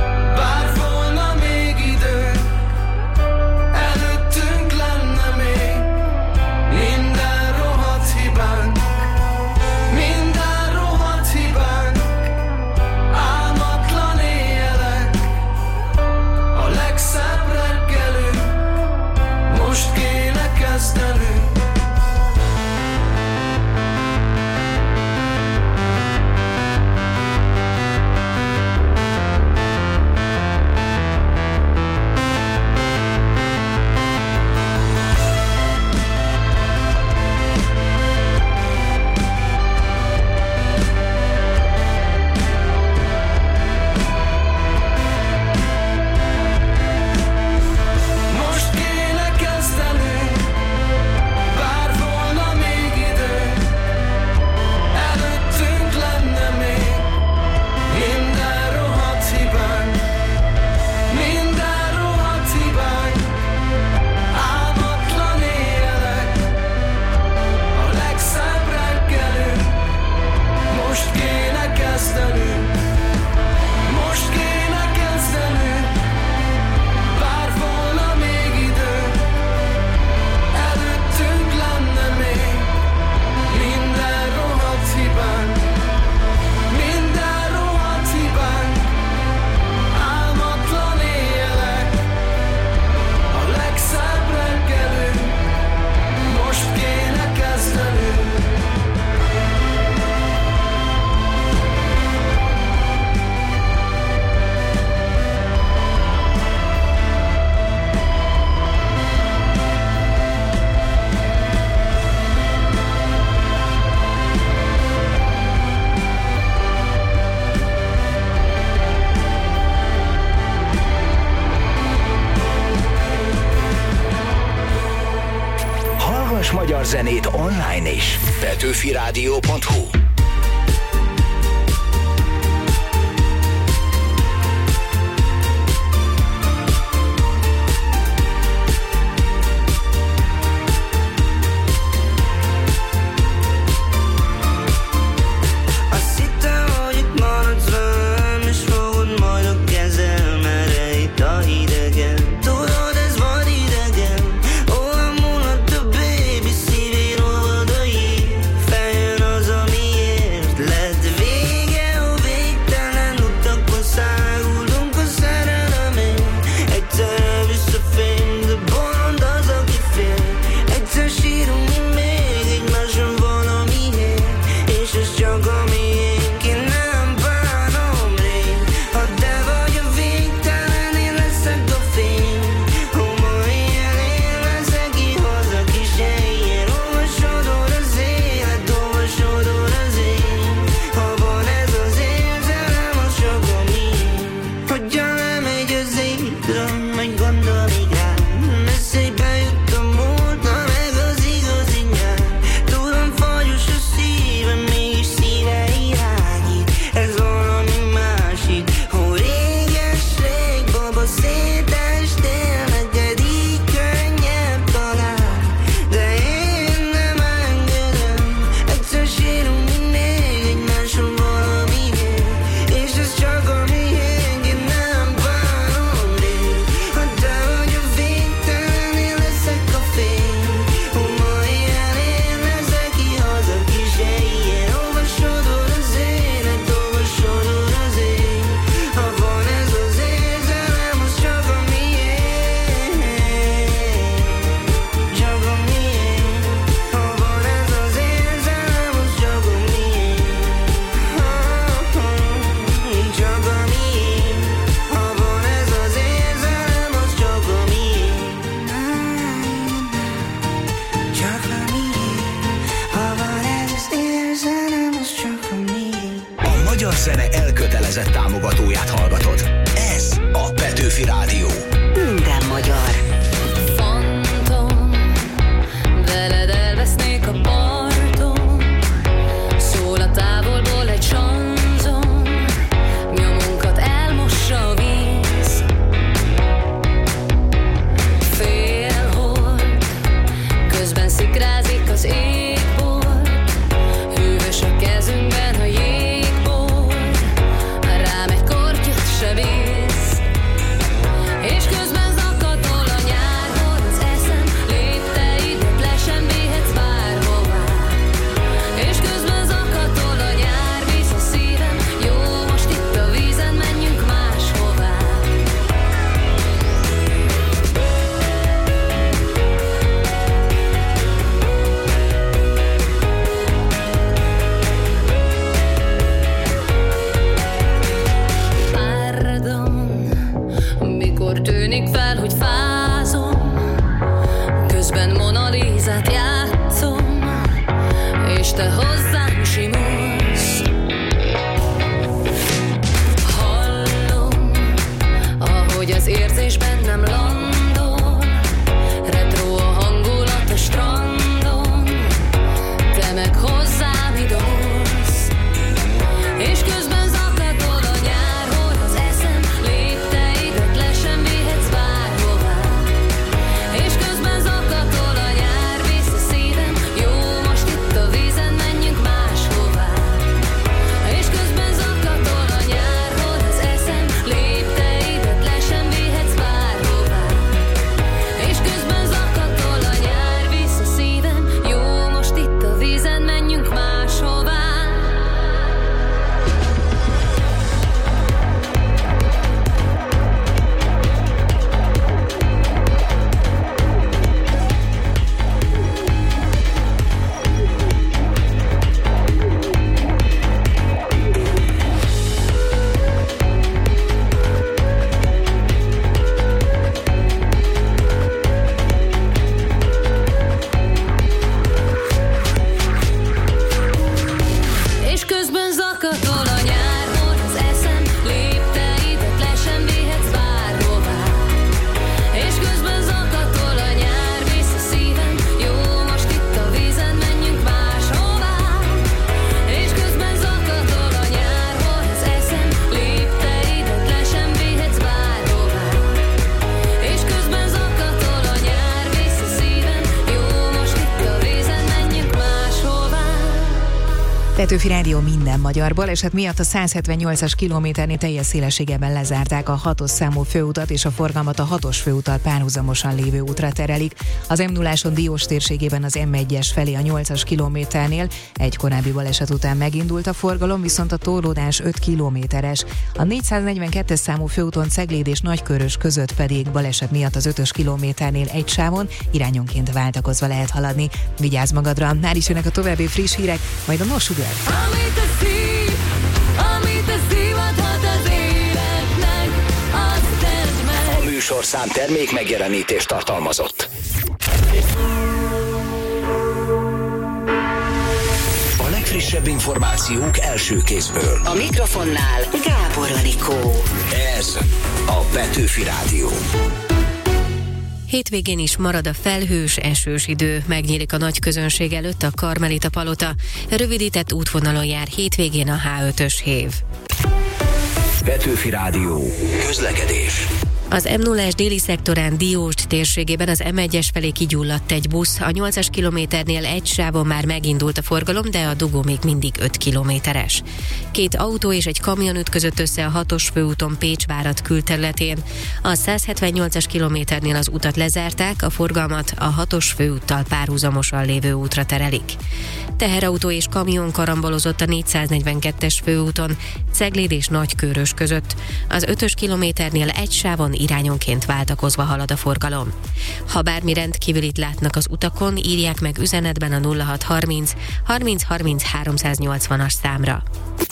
S3: magyar zenét online is. Petőfiradio.hu.
S4: Petőfi Rádió minden magyar baleset miatt a 178-as kilométernél teljes szélességében lezárták a 6-os számú főutat, és a forgalmat a 6-os főúttal párhuzamosan lévő útra terelik. Az M0-áson Diós térségében az M1-es felé a 8-as kilométernél egy korábbi baleset után megindult a forgalom, viszont a torlódás 5 kilométeres. A 442-es számú főúton Cegléd és Nagykörös között pedig baleset miatt az 5-ös kilométernél egy sávon irányonként váltakozva lehet haladni. Vigyázz magadra, már is jönnek a további friss hírek, majd a No Sugar.
S3: A műsorszám termék megjelenítést tartalmazott. A legfrissebb információk első kézből.
S2: A mikrofonnál Gábor Anikó.
S3: Ez a Petőfi Rádió.
S1: Hétvégén is marad a felhős, esős idő, megnyílik a nagy közönség előtt a Karmelita Palota. Rövidített útvonalon jár hétvégén a H5-ös hév.
S3: Petőfi Rádió. Közlekedés.
S1: Az M0-es déli szektorán Dióst térségében az M1-es felé kigyulladt egy busz. A 8-as kilométernél egy sávon már megindult a forgalom, de a dugó még mindig 5 kilométeres. 2 autó és egy kamion ütközött össze a 6-os főúton Pécsvárad külterületén. A 178-as kilométernél az utat lezárták, a forgalmat a 6-os főúttal párhuzamosan lévő útra terelik. Teherautó és kamion karambolozott a 442-es főúton Cegléd és Nagykörös között. Az 5-ös kilométernél egy sávon irányonként váltakozva halad a forgalom. Ha bármi rendkívülit látnak az utakon, írják meg üzenetben a 0630 30 30 380-as számra.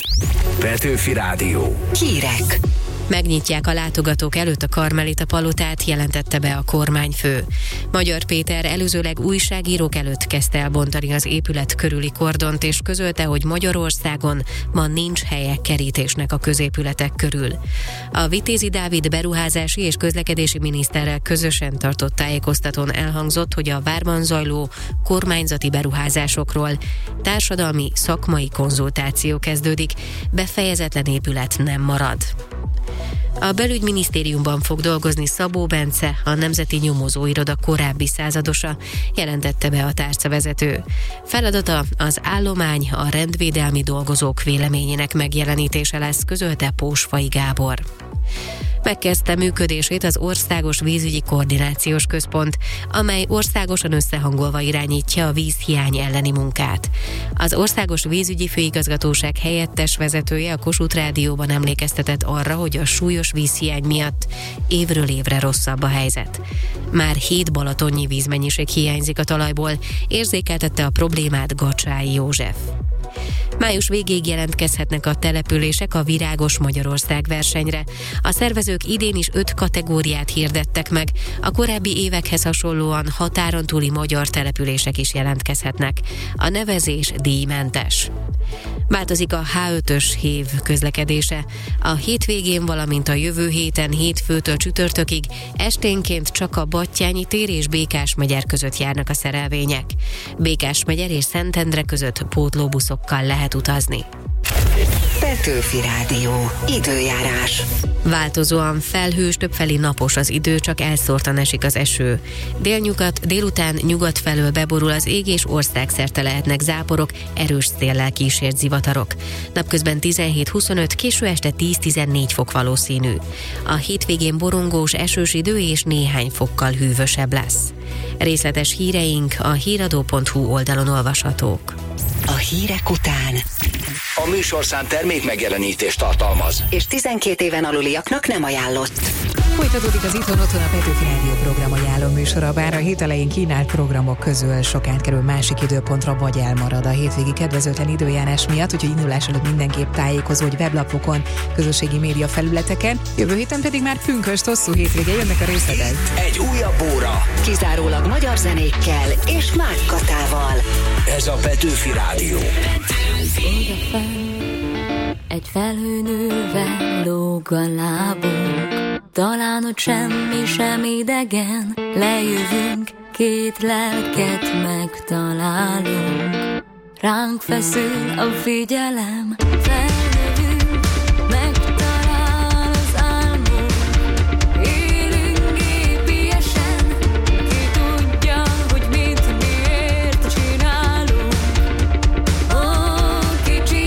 S3: Petőfi Rádió.
S2: Hírek.
S1: Megnyitják a látogatók előtt a Karmelita Palotát, jelentette be a kormányfő. Magyar Péter előzőleg újságírók előtt kezdte el bontani az épület körüli kordont, és közölte, hogy Magyarországon ma nincs helye kerítésnek a középületek körül. A Vitézi Dávid beruházási és közlekedési miniszterrel közösen tartott tájékoztatón elhangzott, hogy a várban zajló kormányzati beruházásokról társadalmi szakmai konzultáció kezdődik, befejezetlen épület nem marad. A belügyminisztériumban fog dolgozni Szabó Bence, a Nemzeti Nyomozóiroda korábbi századosa, jelentette be a tárcavezető. Feladata az állomány, a rendvédelmi dolgozók véleményének megjelenítése lesz, közölte Pósfai Gábor. Megkezdte működését az Országos Vízügyi Koordinációs Központ, amely országosan összehangolva irányítja a vízhiány elleni munkát. Az Országos Vízügyi Főigazgatóság helyettes vezetője a Kossuth Rádióban emlékeztetett arra, hogy a súlyos vízhiány miatt évről évre rosszabb a helyzet. Már 7 balatonnyi vízmennyiség hiányzik a talajból, érzékeltette a problémát Gacsái József. Május végéig jelentkezhetnek a települések a Virágos Magyarország versenyre. A szervezők idén is 5 kategóriát hirdettek meg, a korábbi évekhez hasonlóan határon túli magyar települések is jelentkezhetnek. A nevezés díjmentes. Változik a H5-ös hév közlekedése. A hétvégén, valamint a jövő héten hétfőtől csütörtökig esténként csak a Battyányi tér és Békásmegyer között járnak a szerelvények. Békásmegyer és Szentendre között pótlóbuszokkal lehet utazni.
S2: Petőfi Rádió. Időjárás.
S1: Változóan felhős, többfelé napos az idő, csak elszórtan esik az eső. Délnyugat, délután nyugat felől beborul az ég, és országszerte lehetnek záporok, erős széllel kísért zivatarok. Napközben 17-25, késő este 10-14 fok valószínű. A hétvégén borongós, esős idő és néhány fokkal hűvösebb lesz. Részletes híreink a híradó.hu oldalon olvashatók.
S2: A hírek után
S3: A műsorszám termék megjelenítést tartalmaz.
S2: és 12 éven aluliaknak nem ajánlott.
S4: Folytatódik az Itthon Otthon, a Petőfi Rádió programajánló műsora, bár a hét elején kínált programok közül sok átkerül másik időpontra, vagy elmarad a hétvégi kedvezőtlen időjárás miatt, úgyhogy indulás előtt mindenképp tájékozódj weblapokon, közösségi média felületeken. Jövő héten pedig már pünkösd, hosszú hétvége, jönnek a részletek.
S3: Egy újabb óra.
S2: Kizárólag magyar zenékkel és Mák Katával.
S3: Ez a Petőfi Rádió.
S8: Egy felhőnővel lóg a lábunk, talán ott semmi sem idegen, lejövünk, 2 lelket megtalálunk. Ránk feszül a figyelem, felnövünk, megtalál az álmunk. Élünk gépiesen, ki tudja, hogy mit miért csinálunk. Ó, kicsi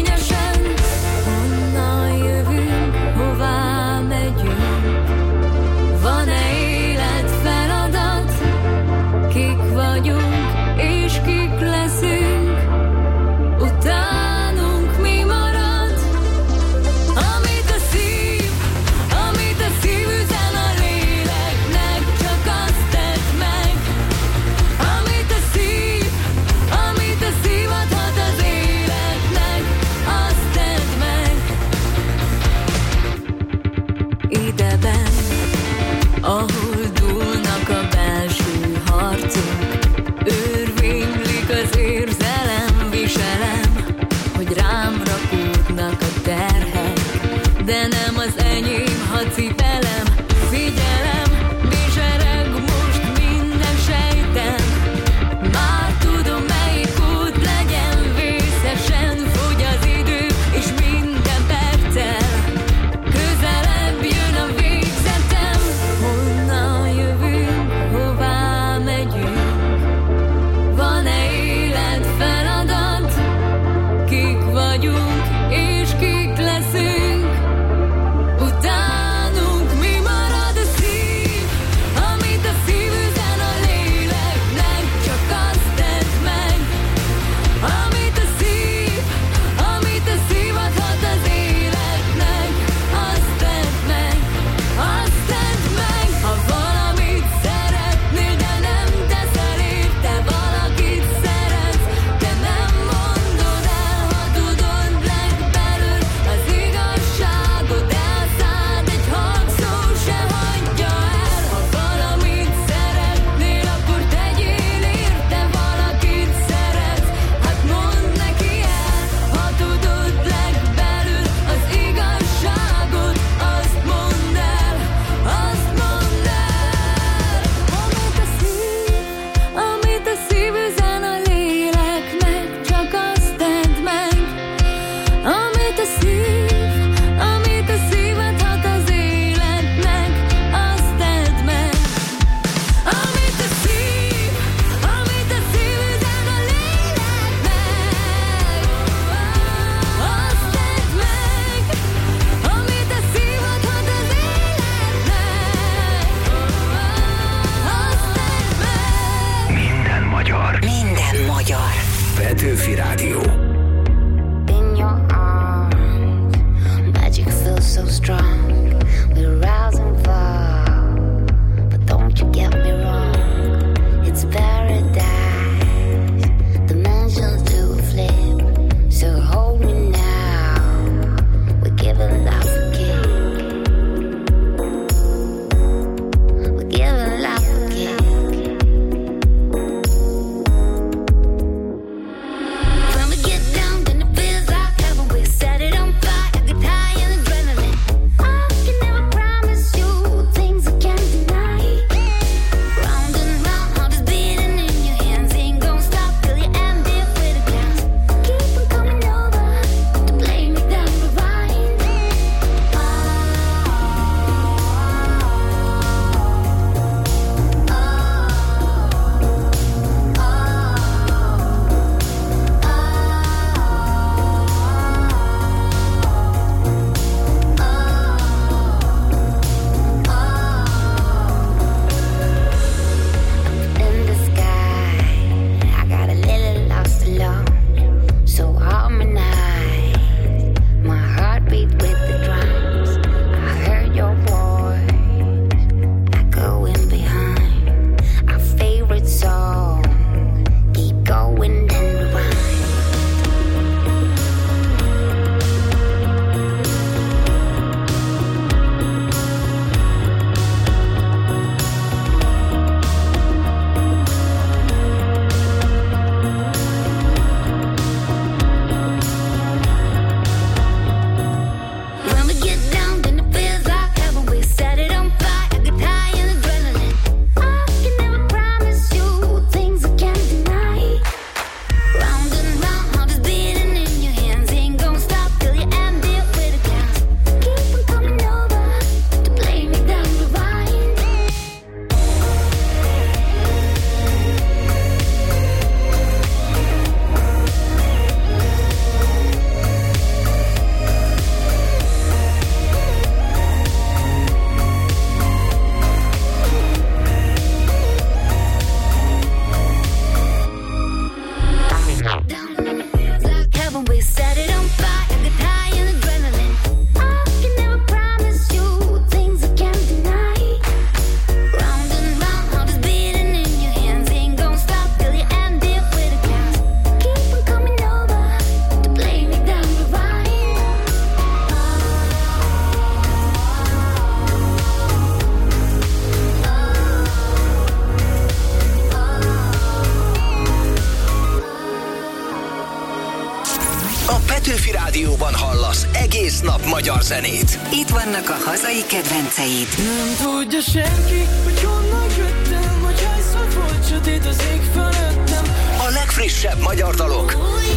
S3: egész nap magyar zenét.
S2: Itt vannak a hazai kedvenceid.
S5: Nem tudja senki, hogy honnan jöttem, hogy hányszor volt sötét az ég fölöttem.
S3: A legfrissebb magyar dalok.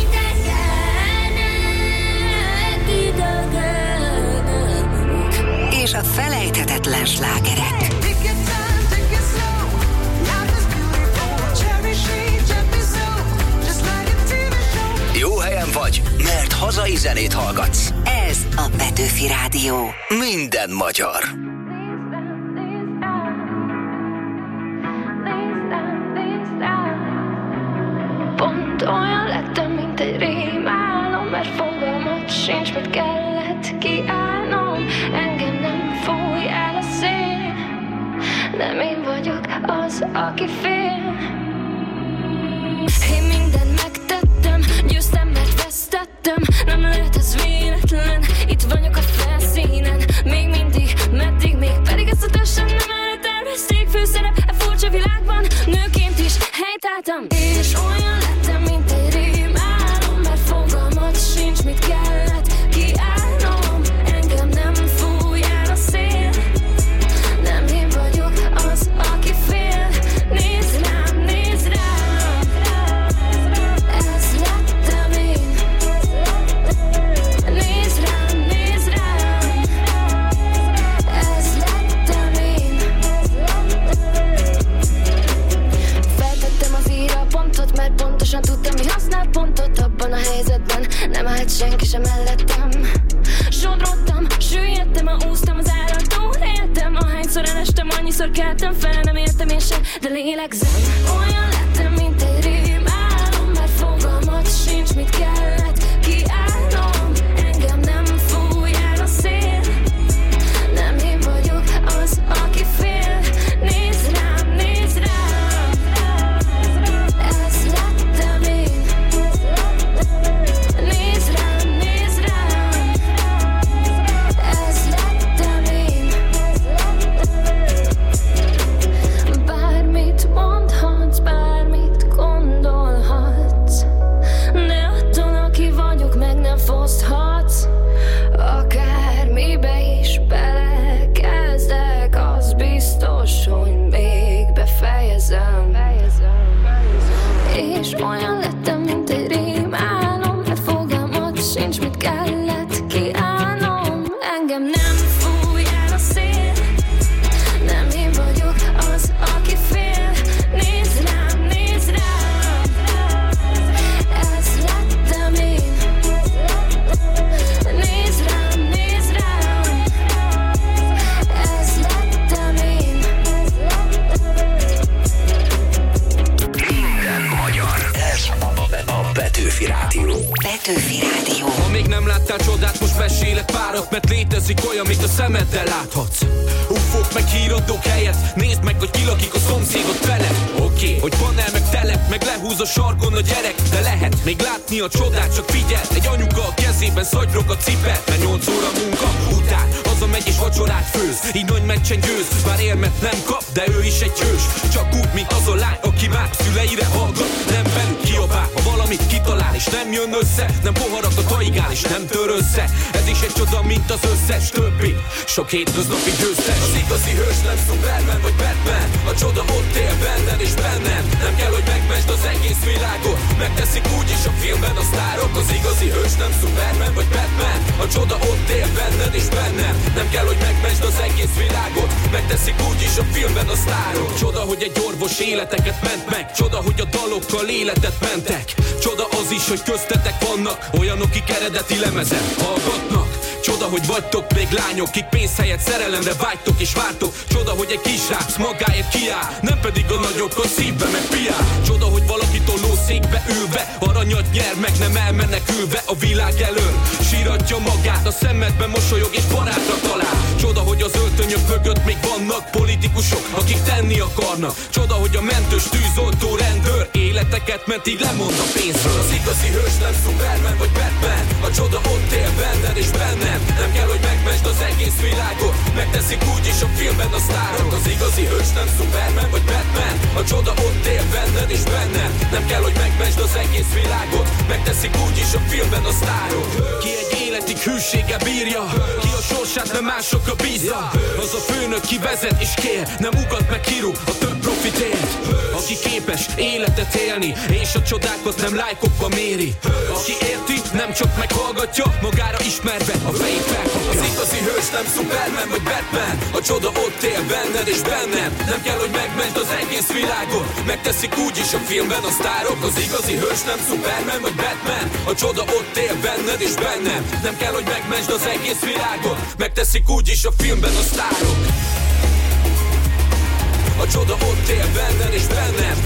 S2: És a felejthetetlen slágerek.
S3: Jó helyen vagy, mert hazai zenét hallgatsz.
S2: Ez a Petőfi Rádió.
S3: Minden magyar.
S8: Pont olyan lettem, mint egy rémálom, mert fogalmat sincs, mit kellett kiállnom. Engem nem fúj el a szél, nem én vagyok az, aki fél. Én mindent megtettem, győztem, mert vesztettem. Nem lehet ez véletlen, itt vagyok a felszínen. Még mindig, meddig még, pedig ezt a testem nem eltervezték. Főszerep e furcsa világban, nőként is helytáltam. És olyan lettem, mint egy rémálom, mert fogalmat sincs, mit kellett kiállnom. Engem nem fúj el a szél, nem én vagyok az, aki fél. Nézd rám, nézd rám, ez lettem én. Nézd rám, nézd rám, ez lettem én. Feltettem az íra pontot, mert pontosan tudtam, mi használt pontot abban a helyzetben. Nem állt senki sem mellettem. Sodródtam, süllyedtem, úsztam az áradtól. Éltem, ahányszor elestem, annyiszor keltem fel. Nem értem én se, de lélegzem. Olyan lettem, mint egy rémálom, mert fogalmat sincs, mit kellett kiállnom. Engem nem fúj el a szél, nem én vagyok az, aki fél. Nézd rám, nézd rám, ez lettem én. Nézd rám, nézd rám, ez lettem én. Bármit mondhatsz, bármit gondolhatsz, de attól, aki vagyok, meg nem foszthatsz. Akármibe is belekezdek, az biztos, hogy még befejezem. És olyan lettem, mint egy rémálom, de fogalmat sincs, mit kellett kiállnom. Engem nem fúj el a szél, nem én vagyok az, aki fél. Nézd rám, nézd rám, ez lettem én. Nézd rám, nézd rám, ez lettem én.
S3: Minden magyar. Ez a Petőfi Rádió.
S2: Petőfi Rádió.
S11: Ha még nem láttál csodát, most mesélek párat, mert létezik olyan, amit a szemeddel láthatsz. Ufók meg híradók helyett, nézd meg, hogy ki lakik a szomszédod felett. Oké, hogy panel meg telep, meg lehúz a sarkon a gyerek, de lehet még látni a csodát, csak figyelj. Egy anyuka a kezében szagyrog a cipet, mert 8 óra munka után hazamegy és vacsorát főz. Így nagy meccsen győz, bár érmet nem kap, de ő is egy hős. Csak úgy, mint az a lány, aki már szüleire hallgat, nem velük kiabál, ha valamit kitalál és nem jön össze. Nem poharakat haigál és nem tör össze. Ez is egy csoda, mint az összes többi. Sok hétköznapi győztes. Az igazi hős nem Superman vagy Batman. A csoda ott él benned és bennem. Nem kell, hogy megmesd az egész világot, megteszik úgyis a filmben a sztárok. Az igazi hős nem Superman vagy Batman. A csoda ott él benned és bennem. Nem kell, hogy megmesd az egész világot, megteszik úgyis a filmben a sztárok. Csoda, hogy egy orvos életeket ment meg. Csoda, hogy a dalokkal életet mentek. Csoda az is, hogy köztetek vannak olyanok, akik eredeti lemezen hallgatnak. Csoda, hogy vagytok még lányok, kik pénz helyett szerelemre vágytok és vártok. Csoda, hogy egy kisrác magáért kiáll, nem pedig a nagyokkal szívbe meg piál. Csoda, hogy valakitől lószékbe ülve aranyat nyer, meg nem elmenekülve a világ elől. Síratja magát, a szemedben mosolyog és barátra talál. Csoda, hogy az öltönyök mögött még vannak politikusok, akik tenni akarnak. Csoda, hogy a mentős tűzoltó rendőr életeket ment, így lemond a pénzről. Az igazi hős nem Superman vagy Batman. A csoda ott él benned és bennem. Nem kell, hogy megmesd az egész világot, megteszik
S9: Megteszik úgyis a filmben a sztárok. Az igazi hős nem Superman vagy Batman, a csoda ott él benned és bennem. Nem kell, hogy megmesd az egész világot, megteszik úgyis a filmben a sztárok. Ki egy életig hűséggel bírja, ki a sorsát nem másokra bízza, az a főnök, ki vezet és kér, nem ugat meg kirúg a több profitért. Aki képes életet élni, és a csodákat nem lájkokba méri. Aki érti, nem csak meghallgatja, magára ismerve a fejét felkapja. Az igazi hős nem Superman vagy Batman, a csoda ott él benned és bennem. Nem kell, hogy megmesd az egész világot, megteszik úgyis a filmben a sztárok. Az igazi hős nem Superman vagy Batman, a csoda ott él benned és bennem. Nem kell, hogy megmesd az egész világot, megteszik úgyis a filmben a sztárok. A csoda ott él benned és bennem.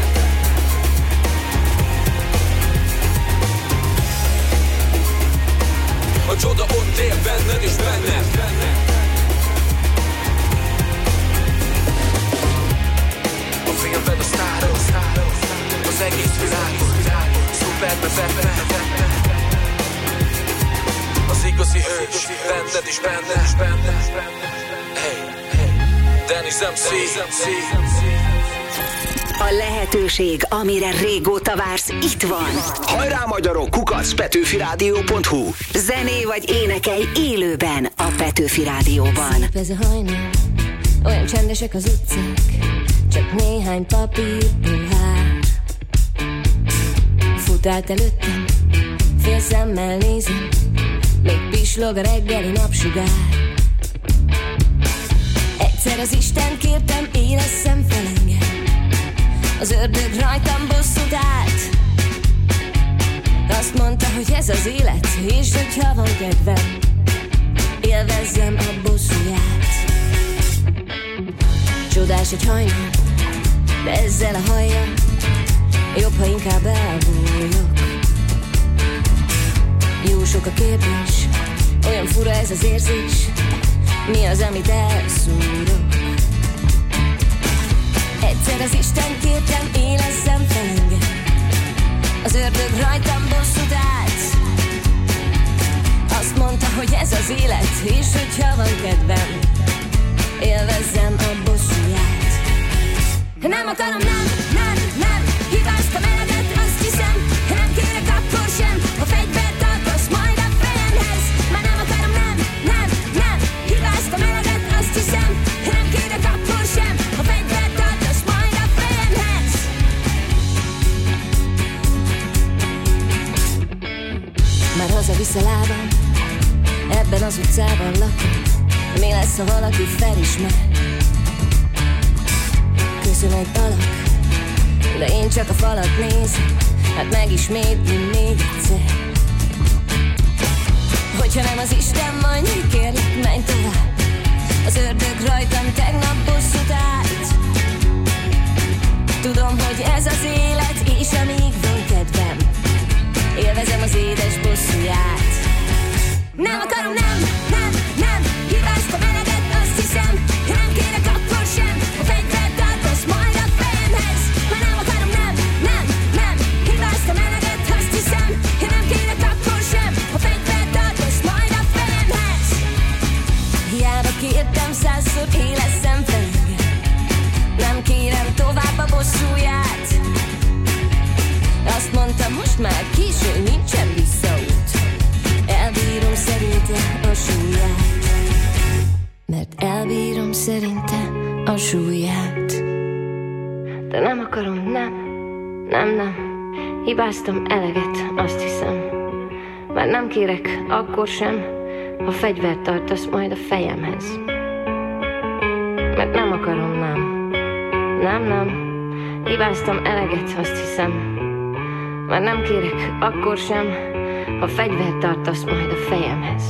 S9: A csoda ott él benned és bennem. A filmben a sztárok, az egész világot, Superman, Batman. Az igazi hős, benned és bennem. Hey, Dennis MC.
S2: A lehetőség, amire régóta vársz, itt van.
S3: Hajrá magyarok, @petőfiradio.hu.
S2: Zené vagy énekelj élőben a Petőfi Rádióban.
S8: Szép ez a hajnal, olyan csendesek az utcák, csak néhány papírpohár. Fut át előttem, fél szemmel nézem, még pislog a reggeli napsugár. Egyszer az Isten kértem, éresszem fel engem, az ördög rajtam bosszút állt. Azt mondta, hogy ez az élet, és hogyha van kedvem, élvezzem a bosszúját. Csodás egy hajnal, de ezzel a hajjal jobb, ha inkább elbújok. Jó sok a kérdés, olyan fura ez az érzés, mi az, amit elszúrok. Egyszer az Isten kértem, élezzem fel engem, az ördög rajtam bosszút állt. Azt mondta, hogy ez az élet, és hogyha van kedvem, élvezzem a bosszúját. Nem akarom, nem hibáztam eleget, azt hiszem, nem kérek akkor sem, a fegyvert tartasz majd a fejemhez. Már nem akarom, nem hibáztam eleget, azt hiszem, nem kérek akkor sem, a fegyvert tartasz majd a fejemhez. Már hazavisz a lábam, ebben az utcában lakom. Mi lesz, ha valaki felismer? Köszön egy alak, de én csak a falat nézem, hát megismétli még egyszer. Hogyha nem az Isten mondja, kérlek, menj tovább, az ördög rajtam tegnap bosszút állt. Tudom, hogy ez az élet, és amíg van kedvem, élvezem az édes bosszúját. Nem akarom, nem hibáztam eleget, azt hiszem, nem kérek akkor sem, a fegyvert tartasz majd a fejemhez. Már nem akarom, nem hibáztam eleget, azt hiszem, nem kérek akkor sem, a fegyvert tartasz majd a fejemhez. Hiába kértem 100-szor, élezzem fel engem, nem kérem tovább a bosszúját. Azt mondtam, most már késő, nincsen visszaút, elbírom szerinte a súlyát, mert elbírom szerinte a súlyát. De nem akarom, nem hibáztam eleget, azt hiszem, már nem kérek akkor sem, ha fegyvert tartasz majd a fejemhez. Mert nem akarom, nem hibáztam eleget, azt hiszem, már nem kérek akkor sem, ha fegyvert tartasz majd a fejemhez.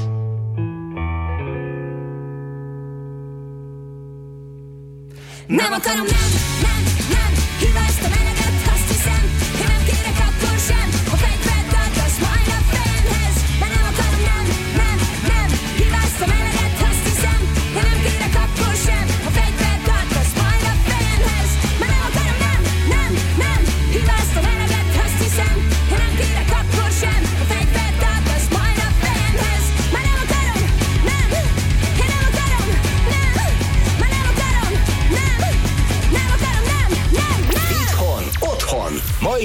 S8: Nem akarom, nem hibáztam eleget, azt hiszem, nem kérek akkor sem, ha fegyvert tartasz majd a fejemhez. Mert nem akarom, nem hibáztam eleget, azt hiszem, nem kérek akkor sem, ha fegyvert tartasz majd a fejemhez. Mert nem akarom, nem hibáztam eleget, azt hiszem, nem kérek akkor sem, ha fegyvert tartasz majd a fejemhez. Mert nem akarom, nem akarom, nem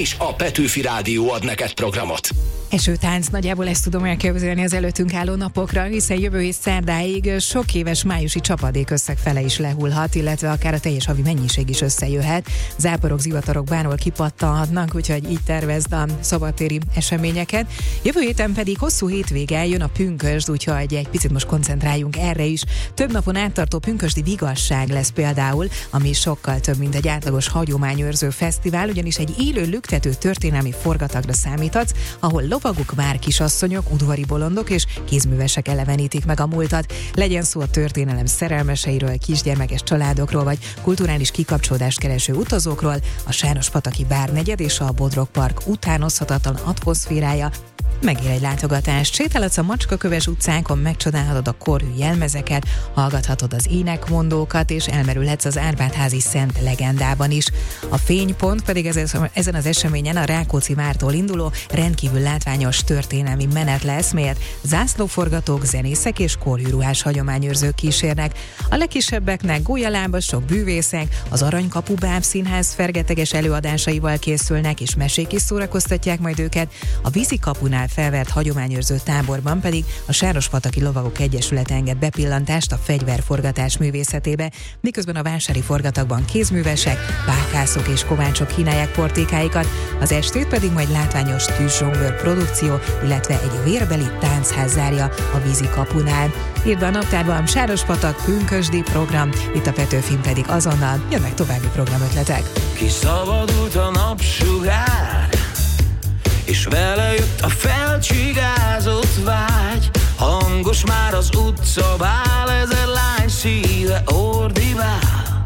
S3: is a Petőfi Rádió ad neked programot.
S4: Esőtánc, nagyjából ezt tudom elképzelni az előttünk álló napokra, hiszen jövő hét szerdáig sok éves májusi csapadék összeg fele is lehullhat, illetve akár a teljes havi mennyiség is összejöhet. Záporok, zivatarok bárhol kipattanhatnak, úgyhogy így tervezd a szabadtéri eseményeket. Jövő héten pedig hosszú hétvége, jön a pünkösd, úgyhogy egy picit most koncentráljunk erre is. Több napon áttartó pünkösdi vigasság lesz például, ami sokkal több, mint egy átlagos hagyományőrző fesztivál, ugyanis egy élő lüktető történelmi forgatagra számíthatsz, ahol lovagok, várkisasszonyok, udvari bolondok és kézművesek elevenítik meg a múltat. Legyen szó a történelem szerelmeseiről, kisgyermekes családokról, vagy kulturális kikapcsolódást kereső utazókról, a Sárospataki várnegyed és a Bodrog Park utánozhatatlan atmoszférája megér egy látogatást. Sétálhatsz a Macskaköves utcánkon, megcsodálhatod a korhű jelmezeket, hallgathatod az énekmondókat, és elmerülhetsz az Árpád-házi Szent legendában is. A fénypont pedig ezen az eseményen a Rákóczi vártól induló rendkívül látványos történelmi menet lesz, melyet zászlóforgatók, zenészek és korhűruhás hagyományőrzők kísérnek. A legkisebbeknek gólyalábasok, bűvészek, az Aranykapu Bábszínház fergeteges előadásaival készülnek, és mesék is szórakoztatják majd őket. A Vízikapunál felvert hagyományőrző táborban pedig a Sárospataki Lovagok Egyesület enged bepillantást a fegyverforgatás művészetébe, miközben a vásári forgatagban kézművesek, pákászok és kovácsok kínálják portékáikat, az estét pedig majd látványos tűzzsonglőr produkció, illetve egy vérbeli táncház zárja a Vízikapunál. Írd be a naptárban Sárospatak, pünkösdi program, itt a Petőfin pedig azonnal jönnek további programötletek.
S11: Kiszabadult a napsugár, és vele jött a felcsigázott vágy. Hangos már az utcabál, ezer lány szíve ordibál.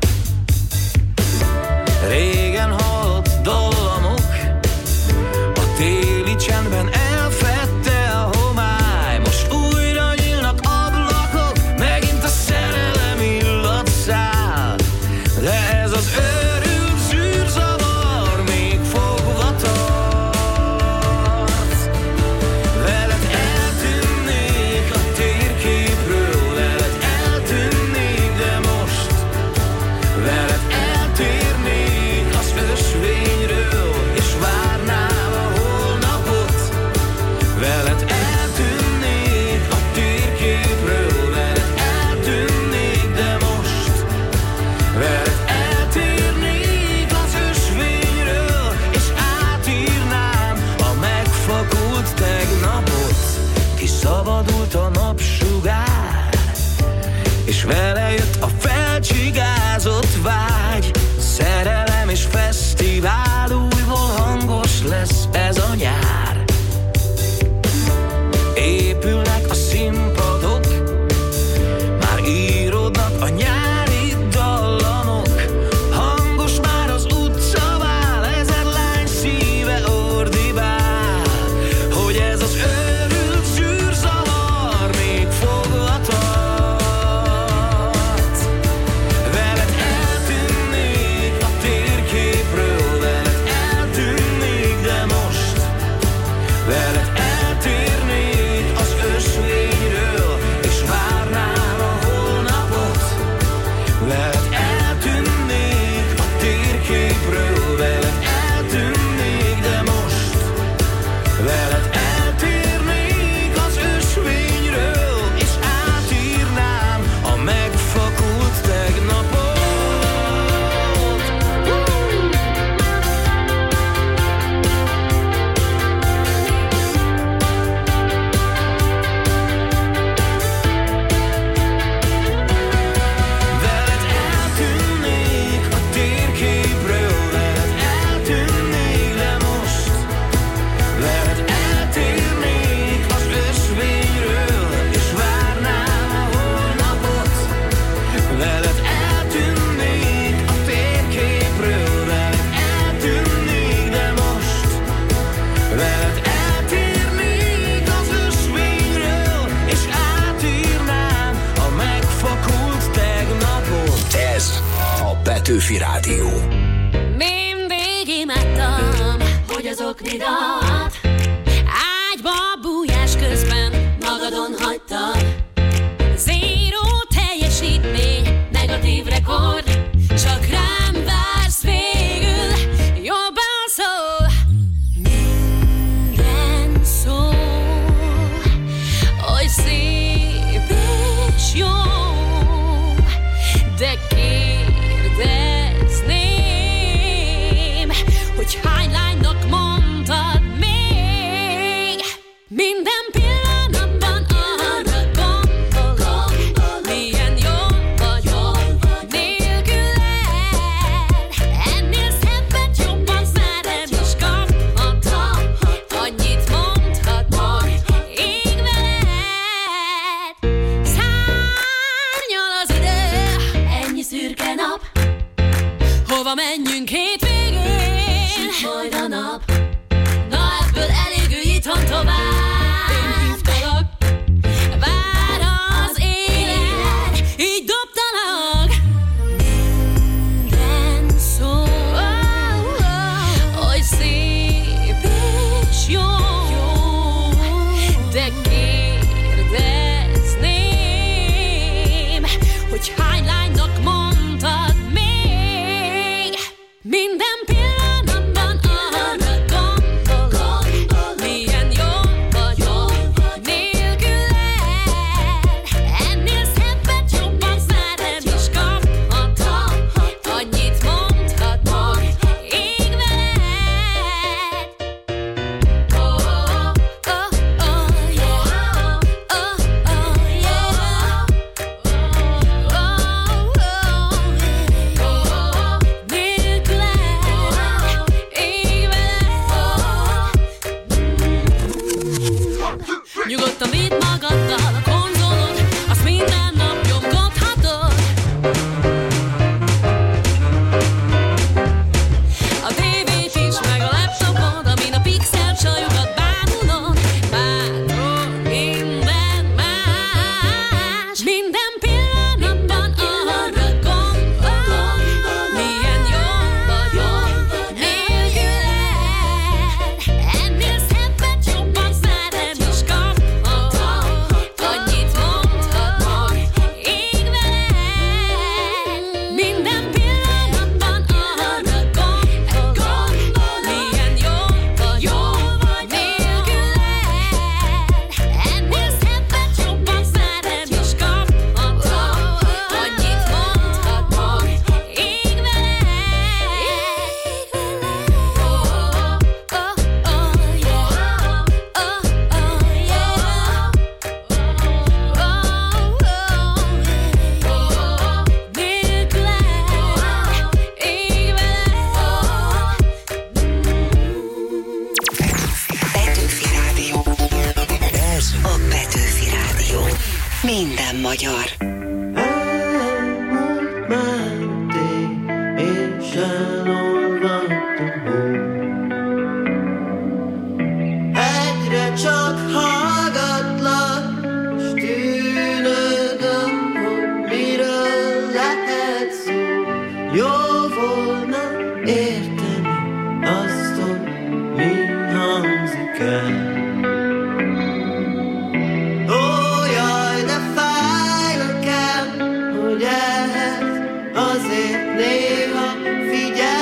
S11: Régen halott dallamok, a téli csendben elfedte a homály. Most újra nyílnak ablakok, megint a szerelem illat száll. De ez az őrült zűrzavar még fogva tart. Szabadult a napsugár, és vele jött a felcsigázott vágy. Szerelem és fesztivál, újból hangos lesz ez a nyár. Épülnek a színpadok, már íródnak a nyári dallamok. Hangos már az utcavál, ezer lány szíve ordibál, hogy ez az Petőfi Rádió.
S8: Mindig imádtam, hogy az oknidat ágyba bújás közben magadon hagytad. Zéró teljesítmény, negatív rekord, csak rám vársz végül, jobban szól. hova menjünk hétvégén. Süt majd a nap, na ebből elég, ülj itthon tovább. Én hívtalak, vár az élet, így dobtalak. Minden szó, hogy szép és jó, de kérdezném, hogy hány lánynak mondtad még. Minden pillanatban arra gondolok, milyen jó vagyok nélküled. Ennél szebbet jobban már nem is kaphatok. Annyit mondhatok ég veled. Oh, oh, oh, yeah. Oh, oh, yeah. Nyugodtan vidd magaddal a konzolod, azt minden nap nyomkodhatod. A tévét is, meg a laptopod, amin a pixel csajokat bánulod. Bátról minden más. Minden pillanatban arra gondolok, milyen jó vagyok nélküled. Ennél szebbet jobban már nem is kaphatok. Annyit mondhatok ég veled. Minden pillanatban arra gondolok, milyen jó vagy nélküled. Ennél szebbet jobban már nem is kaphatok. Annyit mondhatok ég veled. Oh, oh, oh, yeah. Oh, oh, yeah.
S2: Petőfi Rádió. Ez a Petőfi Rádió. Minden magyar.
S15: És elolvadtam hó. Egyre csak hallgatlak, s tűnődöm, hogy miről lehet szó. Jó volna érteni azt, hogy mi hangzik el. Ó, jaj, de fáj nekem, hogy ehhez azért néha figyelj.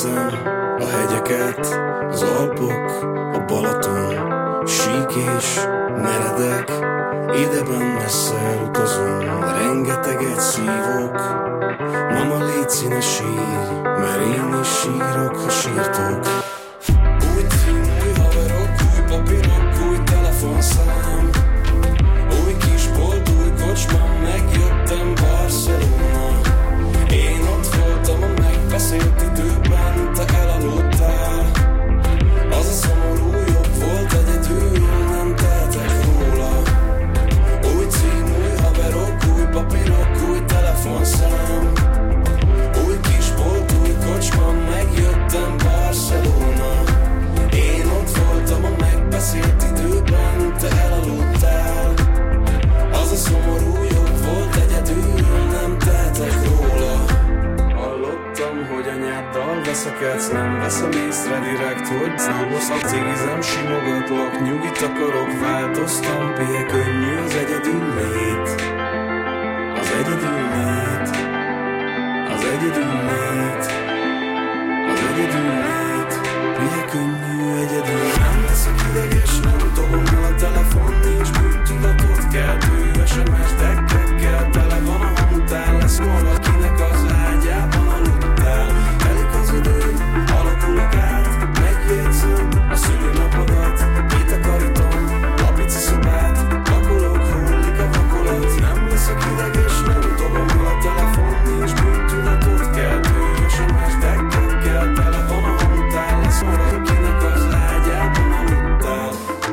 S16: Megnézem a hegyeket, az Alpok, a Balaton, sík és meredek, ideben messze elutazom, rengeteget szívok. Mama, légy ne sírj, mert én is sírok, ha sírtok. Új cím, új haverok, új papírok, új telefonszám, új kisbolt, új kocsma, megjöttem Barcelona. Én ott voltam a megbeszélt időben, te elaludtál. Az a szomorú jobb volt egyedül, nem tehetek róla. Új cím, új haverok, új papírok, új telefonszám, új kisbolt, új kocsma, megjöttem Barcelona. Én ott voltam a megbeszélt időben, te elaludtál. Az a szomorú jobb volt egyedül, nem tehetek róla. Hallottam, hogy anyáddal veszekedsz, nem veszem észre direkt, hogy számozhat, cigizem, simogatlak, nyugit akarok, változtam, pélye könnyű az egyedül lét. Az egyedül lét. Az egyedül lét. Az egyedül lét. Pélye könnyű egyedül. Nem leszek ideges, nem dobom el a telefon, nincs bűntudatot keltő, SMS dekkekkel tele van a hamutál, lesz valakinek az ágyában aludtál. Telik az idő, alakulok át, megjegyzem a szülinapodat, kitakarítom a pici szobát, pakolok, hullik a vakolat. Nem leszek ideges, nem dobom el a telefon, nincs bűntudatot keltő, SMS dekkekkel tele van a hamutál, lesz valakinek az ágyában aludtál.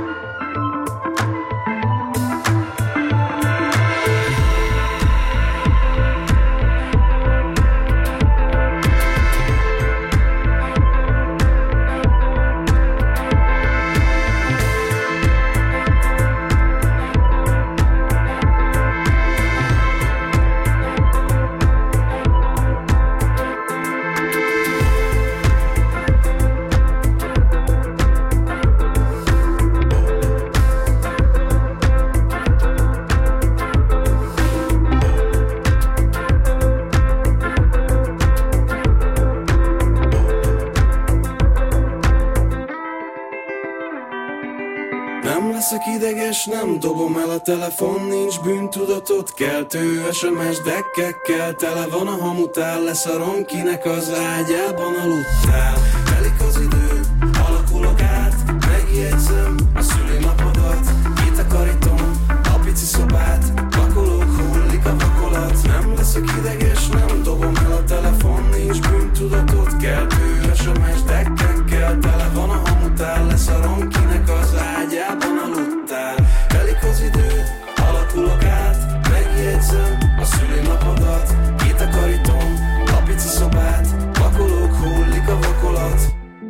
S16: Nem leszek ideges, nem dobom el a telefon, nincs bűntudatot keltő, SMS dekkekkel tele van a hamutál, leszarom, kinek az ágyában aludtál. Telik az idő, alakulok át, megjegyzem a szülinapodat, kitakarítom a pici szobát, pakolok, hullik a vakolat. Nem leszek ideges, nem dobom el a telefon, nincs bűntudatot keltő, SMS dekkekkel tele van a hamutál, leszarom, kinek az ágyában aludtál. Telik az idő, alakulok át, megjegyzem a szülinapodat, kitakarítom a pici szobát, pakolok, hullik a vakolat.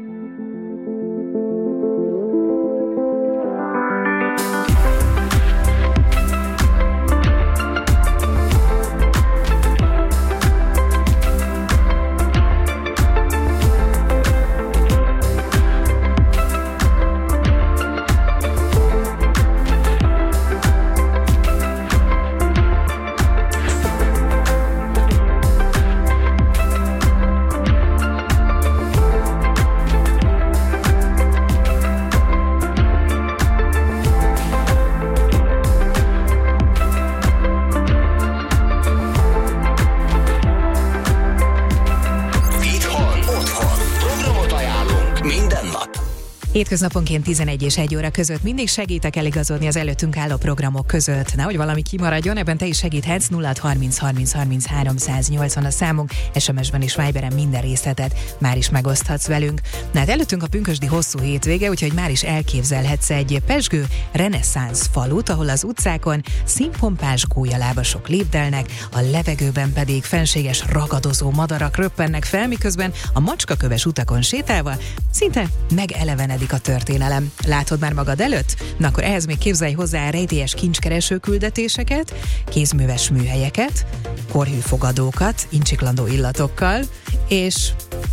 S4: Hétköznaponként 11 és 1 óra között mindig segítek eligazodni az előttünk álló programok között. Nehogy valami kimaradjon, ebben te is segíthetsz. 0630 30 30 380 a számunk, SMS-ben és Viberen minden részletet már is megoszthatsz velünk. Na hát előttünk a pünkösdi hosszú hétvége, úgyhogy már is elképzelhetsz egy pezsgő reneszánsz falut, ahol az utcákon színpompás gólyalábasok lépdelnek, a levegőben pedig fenséges ragadozó madarak röppennek fel, miközben a macskaköves utakon sétálva szinte megelevenedik a történelem. Látod már magad előtt? Na akkor ehhez még képzelj hozzá rejtélyes kincskereső küldetéseket, kézműves műhelyeket, korhű fogadókat, incsiklandó illatokkal, és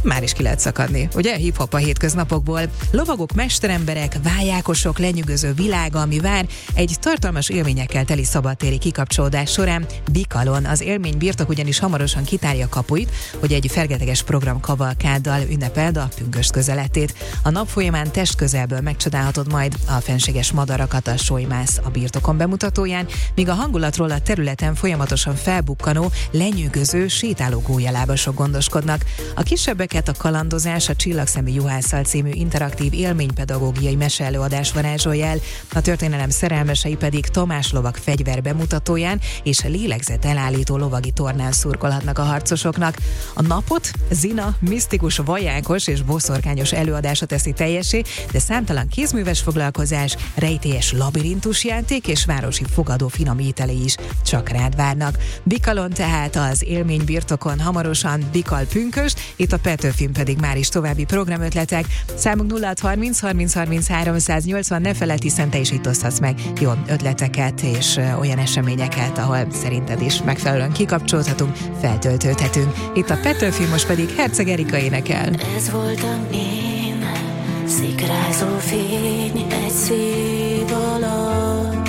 S4: már is ki lehet szakadni. Ugye hip-hop a hétköznapokból. Lovagok, mesteremberek, vályákosok, lenyűgöző világa, ami vár egy tartalmas élményekkel teli szabadtéri kikapcsolódás során Bikalon. Az élmény birtok ugyanis hamarosan kitárja kapuit, hogy egy fergeteges program kavalkáddal ünnepeld a pünkösd közeletét. A nap folyamán testközelből megcsodálhatod majd a fenséges madarakat a Solymász a birtokon bemutatóján, míg a hangulatról a területen folyamatosan felbukkanó, lenyűgöző sétáló gólyalábasok gondoskodnak. A kisebbeket a kalandozás, a Csillagszemű Juhásszal című interaktív élménypedagógiai meseelőadás varázsolja el, a történelem szerelmesei pedig Tamás lovag fegyver bemutatóján és a lélegzet elállító lovagi tornán szurkolhatnak a harcosoknak. A napot Zina misztikus, vajákos és boszorkányos előadása teszi teljessé, de számtalan kézműves foglalkozás, rejtélyes labirintusjáték és városi fogadó finom ételei is csak rád várnak. Bikalon tehát az élmény birtokon hamarosan Bikal pünkösd, itt a Petőfin pedig már is további programötletek. Számunk 0630 30 30 380, ne feledd, hiszen te is itt oszthatsz meg jó ötleteket és olyan eseményeket, ahol szerinted is megfelelően kikapcsolhatunk, feltöltődhetünk. Itt a Petőfin, most pedig Herceg Erika énekel.
S8: Ez voltam én, szikrázó fény egy szív alatt.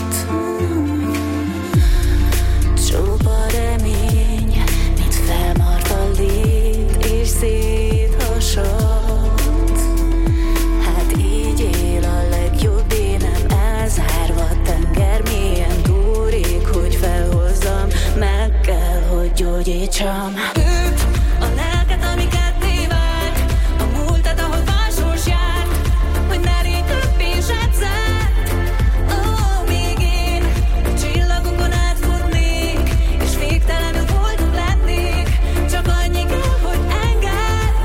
S8: Csupa remény, mint felmart a lét és széthasadt. Hát így él a legjobb énem, elzárva tenger mélyen túlék, hogy felhozzam, meg kell, hogy gyógyítsam. A lelket, ami ketté vált, a múltat, ahol válsós járt, hogy ne rég többé zsebzett. Ó, még én csillagokon átfutnék, és végtelenül boldog lennék, csak annyi kell, hogy engedd.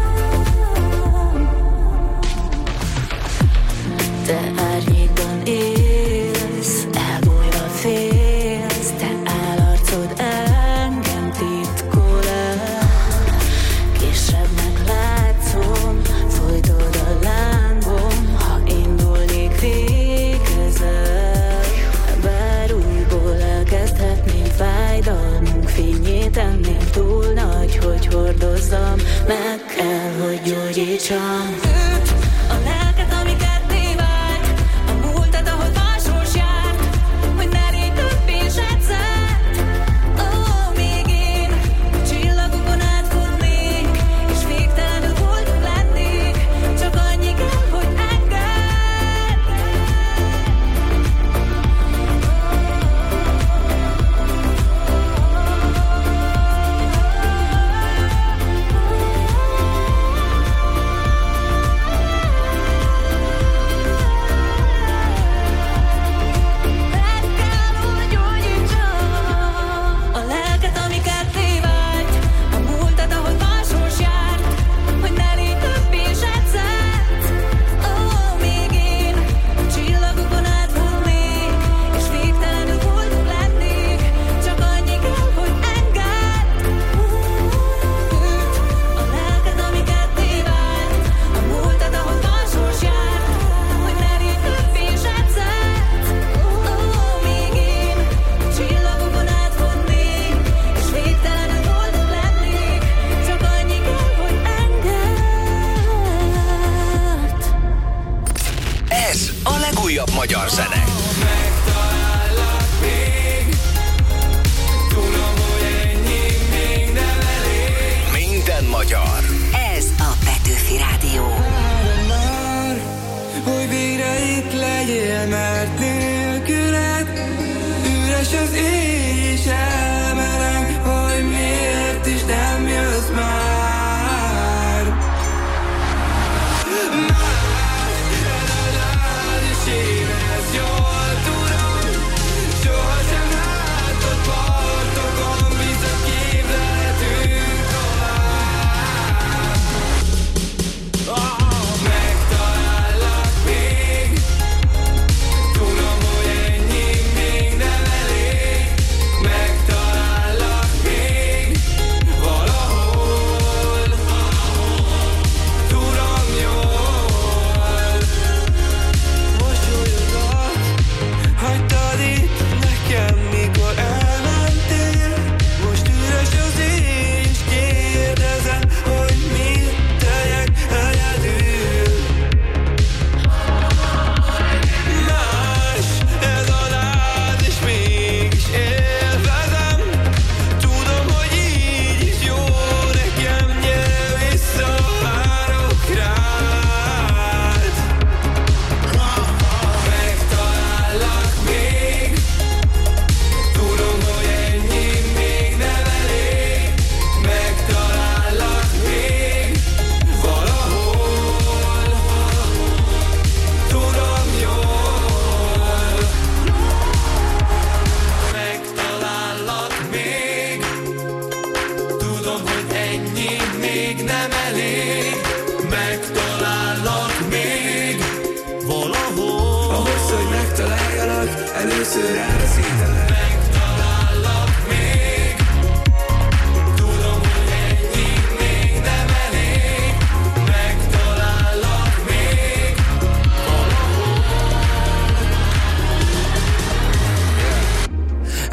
S8: Te árnyékban élsz, elbújva félsz, te állarcod engem titkol el. Kisebbnek látszom, folytod a lángom, ha indulnék végezel. Bár újból elkezdhetnénk, fájdalmunk fényét ennél túl nagy, hogy hordozzam, meg kell, hogy gyógyítsam. A lelket, ami ketté vált, a múltat, ahol válsós járt, hogy ne rég többé zsebzett. Ó, még én csillagokon átfutnék, és végtelenül boldog lennék, csak annyi kell, hogy engedd.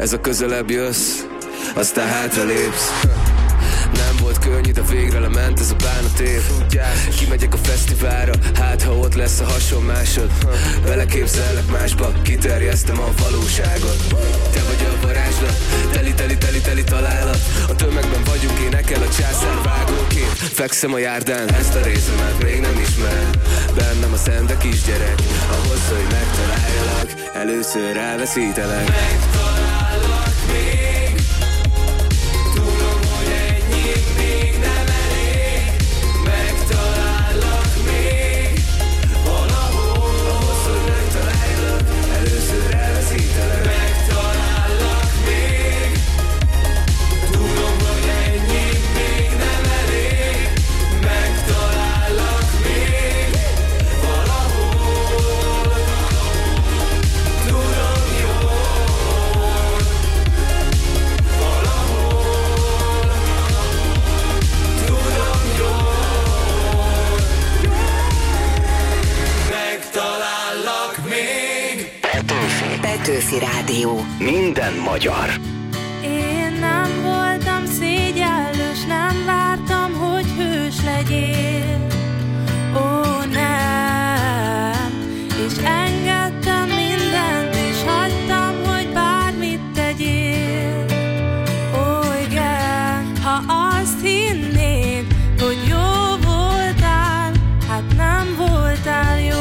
S16: ez a közelebb jössz, aztán hátra lépsz. Nem volt könnyű, de végre lement ez a bánat év. Kimegyek a fesztiválra, hát ha ott lesz a hasonmásod. Vele képzellek másba, kiterjesztem a valóságot. Te vagy a varázslat, teli találat. A tömegben vagyunk, énekel a császár vágókép. Fekszem a járdán, ezt a részemet még nem ismered. Bennem a szende kisgyerek, ahhoz, hogy megtaláljalak, először elveszítelek.
S5: Megtalállak még, tudom, hogy ennyi még nem elég. Megtalállak még, valahol, ahhoz, hogy megtaláljalak, először elveszítelek. Megtalállak még, tudom, hogy ennyi még nem elég. Megtalállak még, valahol, tudom jól. Megtalállak még.
S2: Petőfi Rádió.
S3: Minden magyar.
S8: Én nem voltam szégyellős, nem vártam, hogy hős legyél. Ó, nem. És engedtem mindent, és hagytam, hogy bármit tegyél. Ó, igen, ha azt hinnéd, hogy jó voltál, hát nem voltál jó.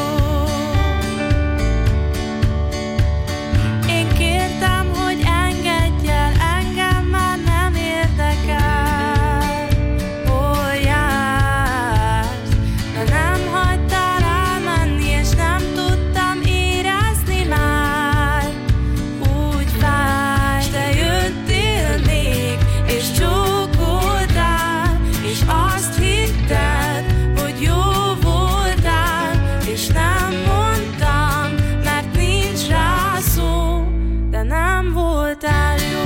S8: Én kértem, hogy engedj el, engem már nem érdekel. Ó, jársz, de nem hagytál elmenni, és nem tudtam érezni már. Úgy fáj, te jöttél még, és csókoltál, és azt hitted, hogy jó voltál, és nem mondtam, mert nincs rá szó, de nem voltál jó.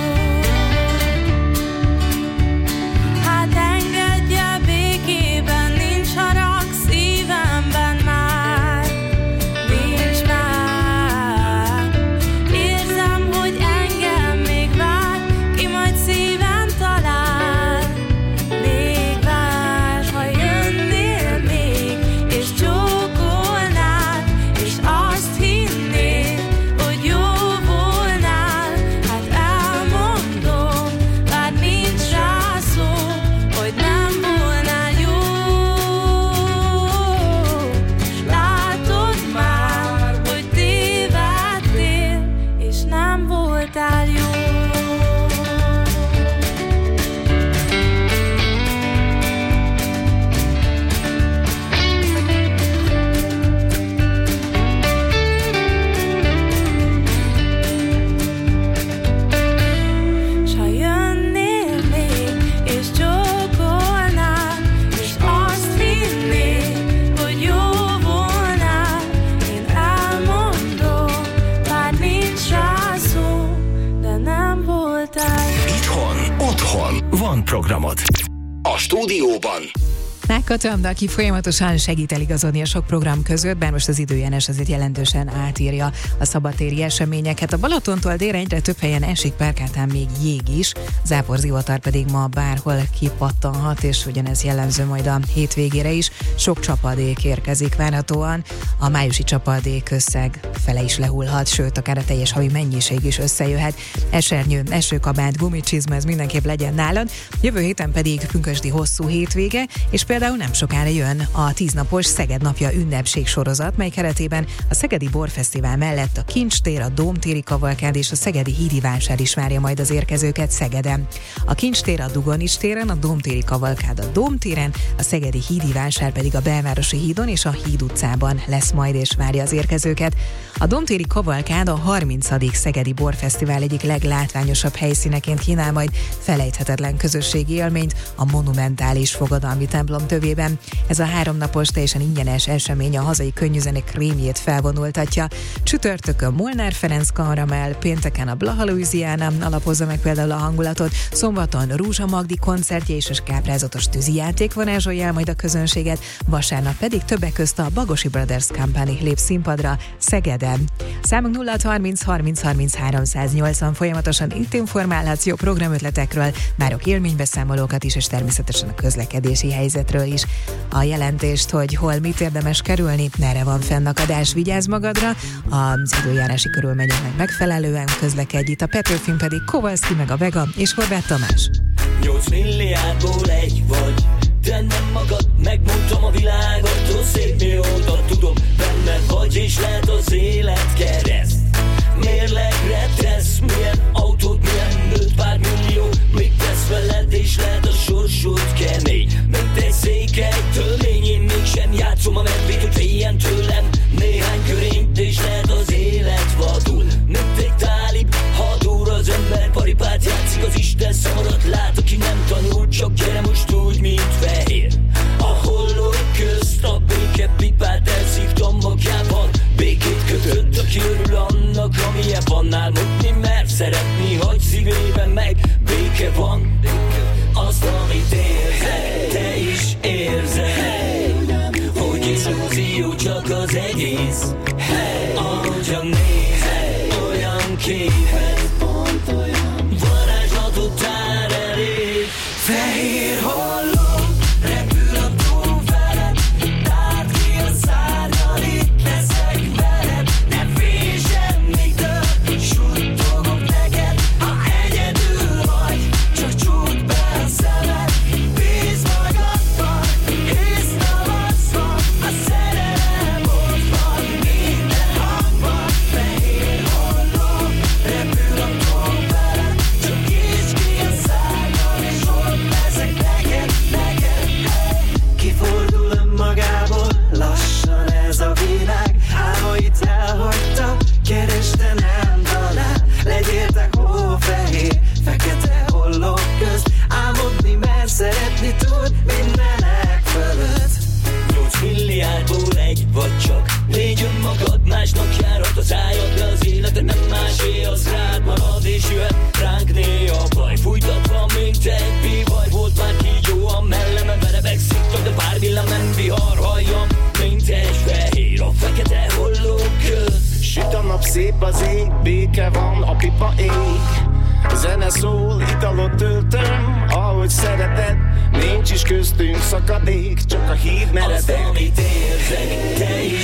S8: Hát engedj el békében, nincs harag szívemben már, nincs már. Érzem, hogy engem még vár, ki majd szíven talál. Még vár, ha jönnél még, és csókolnád, és azt hinnéd, hogy jó volnál. Hát elmondom, bár nincs rá szó, hogy nem volnál jó. S látod már, hogy tévedtél, és nem voltál jó. S ha jönnél még, és csókolnád, és azt hinnéd, hogy jó volnál. Én elmondom, bár nincs rá szó, de nem voltál jó.
S3: Itthon, otthon van programod. A stúdióban
S4: Mákot Amda, aki folyamatosan segít eligazodni a sok program között, bár most az időjárás azért jelentősen átírja a szabadtéri eseményeket. A Balatontól délre egyre több helyen esik, Párkátán még jég is, záporzivatar pedig ma bárhol kipattanhat, és ugyanez jellemző majd a hétvégére is. Sok csapadék érkezik várhatóan, a májusi csapadék összeg fele is lehullhat, sőt, akár a teljes havi mennyiség is összejöhet. Esernyő, esőkabát, gumicsizma, ez mindenképp legyen nálad. Jövő héten pedig pünkösdi hosszú hétvége, és például nem sokára jön a 10 napos Szeged napja ünnepség sorozat, mely keretében a Szegedi Borfesztivál mellett a Kincstér, a Dómtéri kavalkád és a Szegedi Hídi Vásár is várja majd az érkezőket Szegeden. A Kincstér a Dugonics téren, a Dómtéri kavalkád a Dómtéren, a Szegedi Hídi Vásár pedig a Belvárosi hídon és a Híd utcában lesz majd és várja az érkezőket. A Dómtéri kavalkád a 30. Szegedi Borfesztivál egyik leglátványosabb helyszíneként kínál majd felejthetetlen közösségi élményt a monumentális fogadalmi templom Tövében. Ez a 3 napos, teljesen ingyenes esemény a hazai könnyűzenék krémjét felvonultatja. Csütörtökön Molnár Ferenc Karamell, pénteken a Blaha Louisiana alapozza meg például a hangulatot, szombaton Rúzsa Magdi koncertje és a káprázatos tűzijáték varázsolja majd a közönséget, vasárnap pedig többek közt a Bagosi Brothers Company lép színpadra Szegeden. Számunk 0630 30 30 380, folyamatosan itt informálhatsz jó programötletekről, várok élménybeszámolókat is, és természetesen a közlekedési helyzetről is. A jelentést, hogy hol mit érdemes kerülni, merre van fennakadás, vigyázz magadra, az időjárási körülményeknek megfelelően közlekedj, itt a Petőfin pedig Kovalszki meg a Vega és Horváth Tamás.
S7: 8 milliárdból egy vagy, te nem magad, megmondtam a világot, szép mióta tudom, benne vagy, és lehet az élet kereszt. Mérlegre tesz, milyen autót, milyen nőtt, pár millió, még tesz veled, és lehet a sorsod kemény. Mint egy székely tömény, én mégsem játszom a medvét, hogy féljen tőlem néhány körényt, és lehet az élet vadul. Mint egy tálib hadúr, az ember paripát játszik, az Isten szamarat lát, aki nem tanul, csak gyere most úgy, mint fehér. A hollók közt a béke pipát elszívtam magjában, békét kötött, aki örül annak, amilyen van álmodni, mert szeretni, hagy szívében meg béke van. Azt, amit érzek, te is érzed, hogy illúzió csak az egész. Ahogyan nézed, olyan képet, varázslatot tár elé. Fehér holló repül a tó felett, tárd ki a szárnyal, itt leszek veled. Ne félj semmitől, suttogok neked, ha egyedül vagy, csak csukd be a szemed. Bízz magadban, hisz tavaszban, a szerelem ott van minden hangban. Fehér holló repül a tó felett, csak nyisd ki a szárnyal, és ott leszek neked, neked. Kifordul önmagából, lassan ez a világ, álmait elhagyta, kereste nem talál. Legyél te hófehér, fekete hollók közt, álmodni, mert szeretni tud mindenek fölött. 8 milliárdból egy vagy csak, légy önmagad, másnak járhat az ájad, de az életed nem másé, az rád marad, és jöhet ránk néha baj. Fújtatva, mint egy bivaj, volt már kígyó a mellemen, verebek sziktak, de pár villám nem vihar, halljam, mint egy fehér a fekete hollók közt.
S14: Süt a nap, szép az ég, béke van, a pipa ég. Zene szól, italot töltöm, ahogy szereted, nincs is köztünk szakadék, csak a híd meredek.
S7: Azt, amit érzek, te is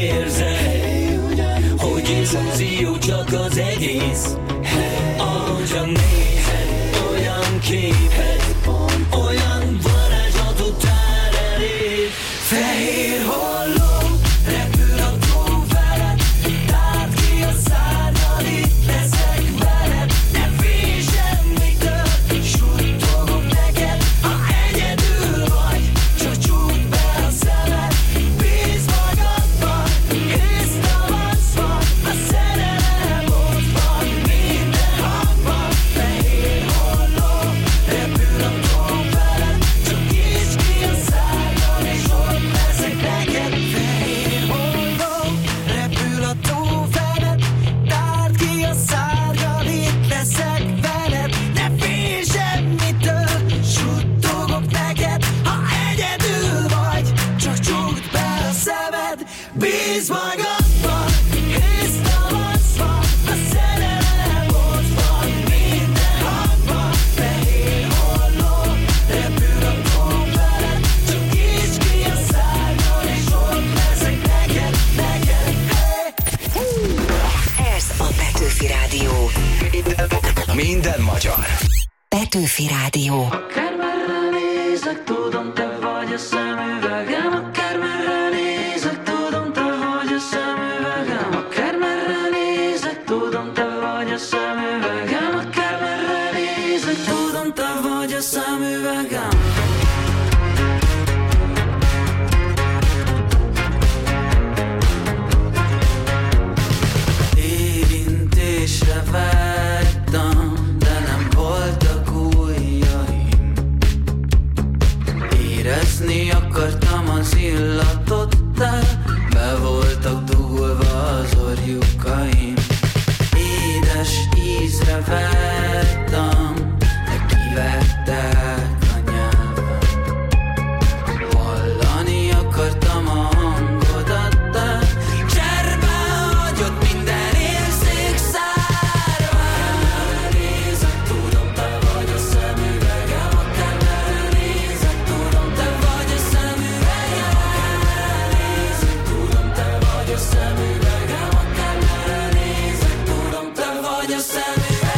S7: érzed, hogy illúzió csak az egész. Ahogyan nézed, olyan képet, olyan varázslatot tár elé. Fehér holló repül a tó felett, tárd ki a szárnyal, itt leszek veled. Ne félj semmitől, suttogok neked, ha egyedül vagy, csak csukd be a szemed. Bízz magadban, hisz tavaszban, a szerelem ott van minden hangban. Fehér holló repül a tó felett, csak nyisd ki a szárnyal, és ott leszek neked. Fehér holló repül a tó felett, tárd ki a szárnyal, itt leszek veled. Ne félj semmitől, suttogok neked, ha egyedül vagy, csak csukd be a szemed. Bízz magadban, hisz tavaszban, a szerelem ott van minden hangban. Fehér holló repül a tó felett, csak nyisd ki a szárnyal, és ott leszek neked, neked.
S2: Ez a Petőfi Rádió.
S3: Minden magyar.
S2: Petőfi Rádió.
S5: Akármerre nézek, tudom, te vagy a szemüvegem. Akármerre nézek, tudom, te vagy a szemüvegem. Akármerre nézek, tudom, te vagy a szemüvegem. Akármerre nézek, tudom, te vagy a szemüvegem. Érintésre vágytam, de nem voltak ujjaim. Érezni a
S13: az illatoddal, be voltak dugulva az orjukaim. Édes ízre vártam, de kivettek a nyelvem. Hallani akartam a hangodat, de cserben hagyott minden érzék szárván. Nézek, tudom, te vagy a szemüvegem, akármerre nézek, tudom, te vagy a szemüvegem. Nézek, tudom, te vagy a szemüvegem, akármerre nézek, tudom, te vagy a szemüvegem.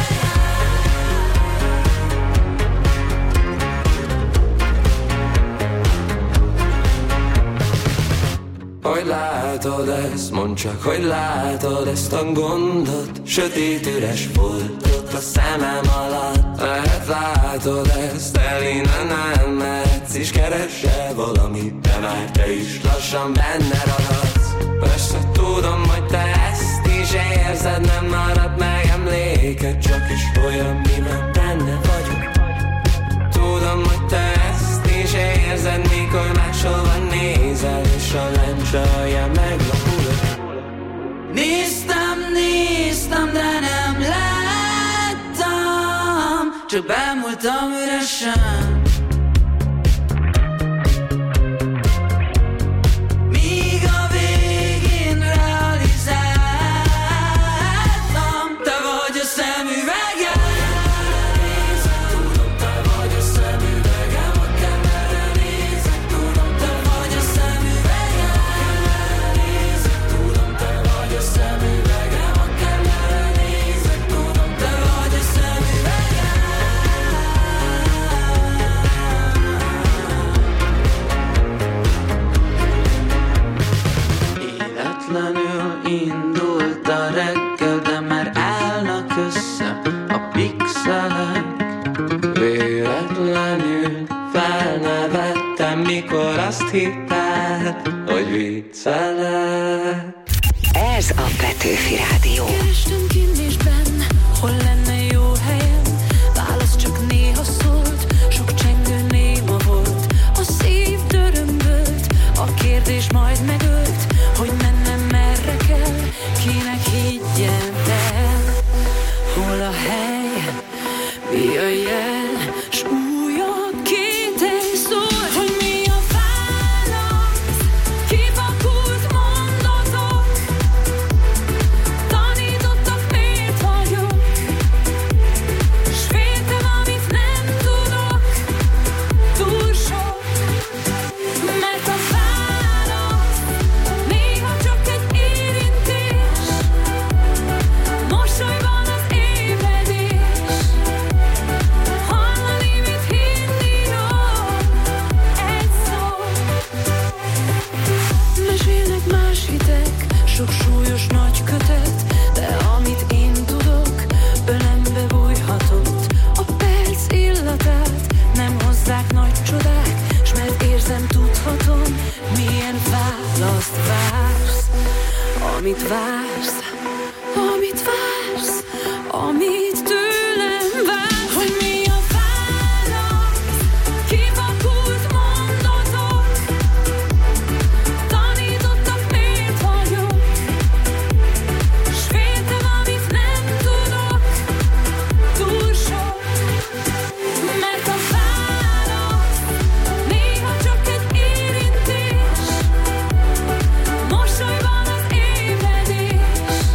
S11: Hogy látod ezt, mondd csak, hogy látod ezt a gondot? Sötét üres foltot a szemem alatt. Lehet látod ezt, el innen nem mehetsz, és keresel valamit, de már te is lassan benne ragadsz. Persze tudom, hogy te ezt is érzed, nem marad meg emléked, csak is olyan, miben benne vagyok. Tudom, hogy te ezt is érzed, mikor máshova nézel, és a lencse alján meglapulod.
S13: Néztem, de nem láttam, csak bámultam üresen. Míg a végén realizáltam, te vagy a szemüvegem. Nézek, tudom, te vagy a szemüvegem, akármerre nézek, tudom, te vagy a szemüvegem. Nézek, tudom, te vagy a szemüvegem, akármerre nézek, tudom, te vagy a szemüvegem. Életlenül indult a reggel, de már állnak össze a pixelek. Véletlenül felnevettem, mikor azt hitted, hogy viccelek.
S2: Ez a Petőfi Rádió.
S8: Kerestem kinn és benn, hol lenne jó helyen. Válasz csak néha szólt, sok csengő néma volt. A szív dörömbölt, a kérdés majd megölt, hogy mennem merre kell, kinek higgyen el. Hol a hely, mi a jel, s újabb kételj szól, hogy mi a válasz, kipakult mondatok, tanítottak miért vagyok, s féltem, amit nem tudok, túl sok, mert a válasz néha csak egy érintés, mosolyban az ébredés, hallani, mit hinni rólad, egy szó. Mesélnek más hitek, sok súlyos nagy kötet, de amit én tudok, ölembe bújhatott. A perc illatát nem hozzák nagy csodák, s mert érzem, tudhatom, milyen választ vársz. Amit vársz, amit vársz, amit tőlem vársz, hogy mi a válasz, kipakult mondatok, tanítottak miért vagyok, s féltem, amit nem tudok, túl sok, mert a válasz néha csak egy érintés, mosolyban az ébredés,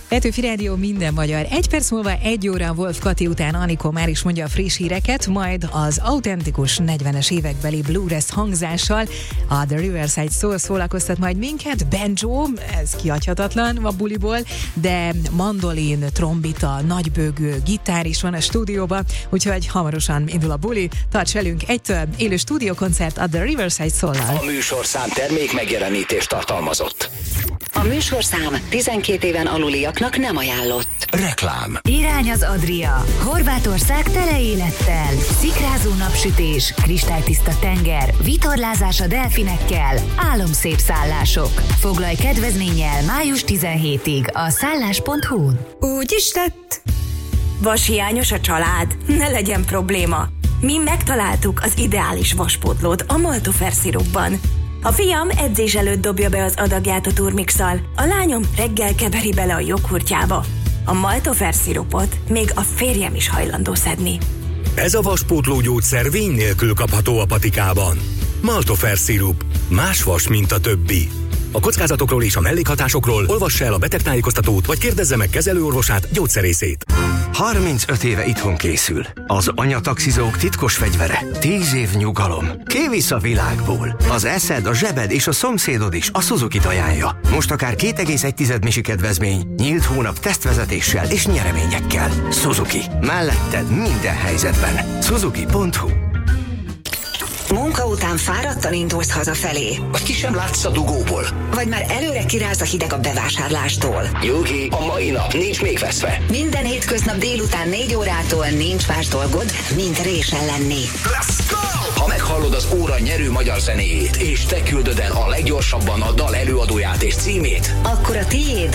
S4: Petőfi Rádió, minden magyar. 1 perc múlva 1 óra Wolf Kati után Anikó már is mondja a friss híreket, majd az autentikus 40-es évekbeli bluegrass hangzással a The Riverside Soul szórakoztat majd minket. Banjo, ez kihagyhatatlan a buliból, de mandolin, trombita, nagybőgő, gitár is van a stúdióban, úgyhogy hamarosan indul a buli. Tarts velünk 1-től élő stúdiókoncert a The Riverside Soul-nal.
S3: A műsorszám termék megjelenítést tartalmazott.
S2: A műsorszám 12 éven aluliaknak nem ajánlott.
S3: Reklám.
S2: Irány az Adria. Horvátország tele élettel. Szikrázó napsütés, kristálytiszta tenger, vitorlázás a delfinekkel, álomszép szállások. Foglalj kedvezménnyel május 17-ig a szállás.hu-n.
S17: Úgy is lett. Vashiányos a család? Ne legyen probléma. Mi megtaláltuk az ideális vaspótlót a Maltofer szirupban. A fiam edzés előtt dobja be az adagját a turmixal, a lányom reggel keveri bele a joghurtjába. A Maltofer szirupot még a férjem is hajlandó szedni.
S18: Ez a vaspótló gyógyszer vény nélkül kapható a patikában. Maltofer szirup. Más vas, mint a többi. A kockázatokról és a mellékhatásokról olvassa el a betegtájékoztatót, vagy kérdezze meg kezelőorvosát, gyógyszerészét.
S3: 35 éve itthon készül. Az anyataxizók titkos fegyvere. 10 év nyugalom. Kivisz a világból. Az eszed, a zsebed és a szomszédod is a Suzuki-t ajánlja. Most akár 2,1 misi kedvezmény, nyílt hónap tesztvezetéssel és nyereményekkel. Suzuki. Melletted minden helyzetben. Suzuki.hu.
S2: Munka után fáradtan indulsz hazafelé.
S3: Vagy ki sem látsz a dugóból.
S2: Vagy már előre kiráz a hideg a bevásárlástól.
S3: Nyugi, a mai nap nincs még veszve.
S2: Minden hétköznap délután 4 órától nincs más dolgod, mint résen lenni.
S3: Let's go! Ha meghallod az óra nyerő magyar zenéjét, és te küldöd el a leggyorsabban a dal előadóját és címét,
S2: akkor a tiéd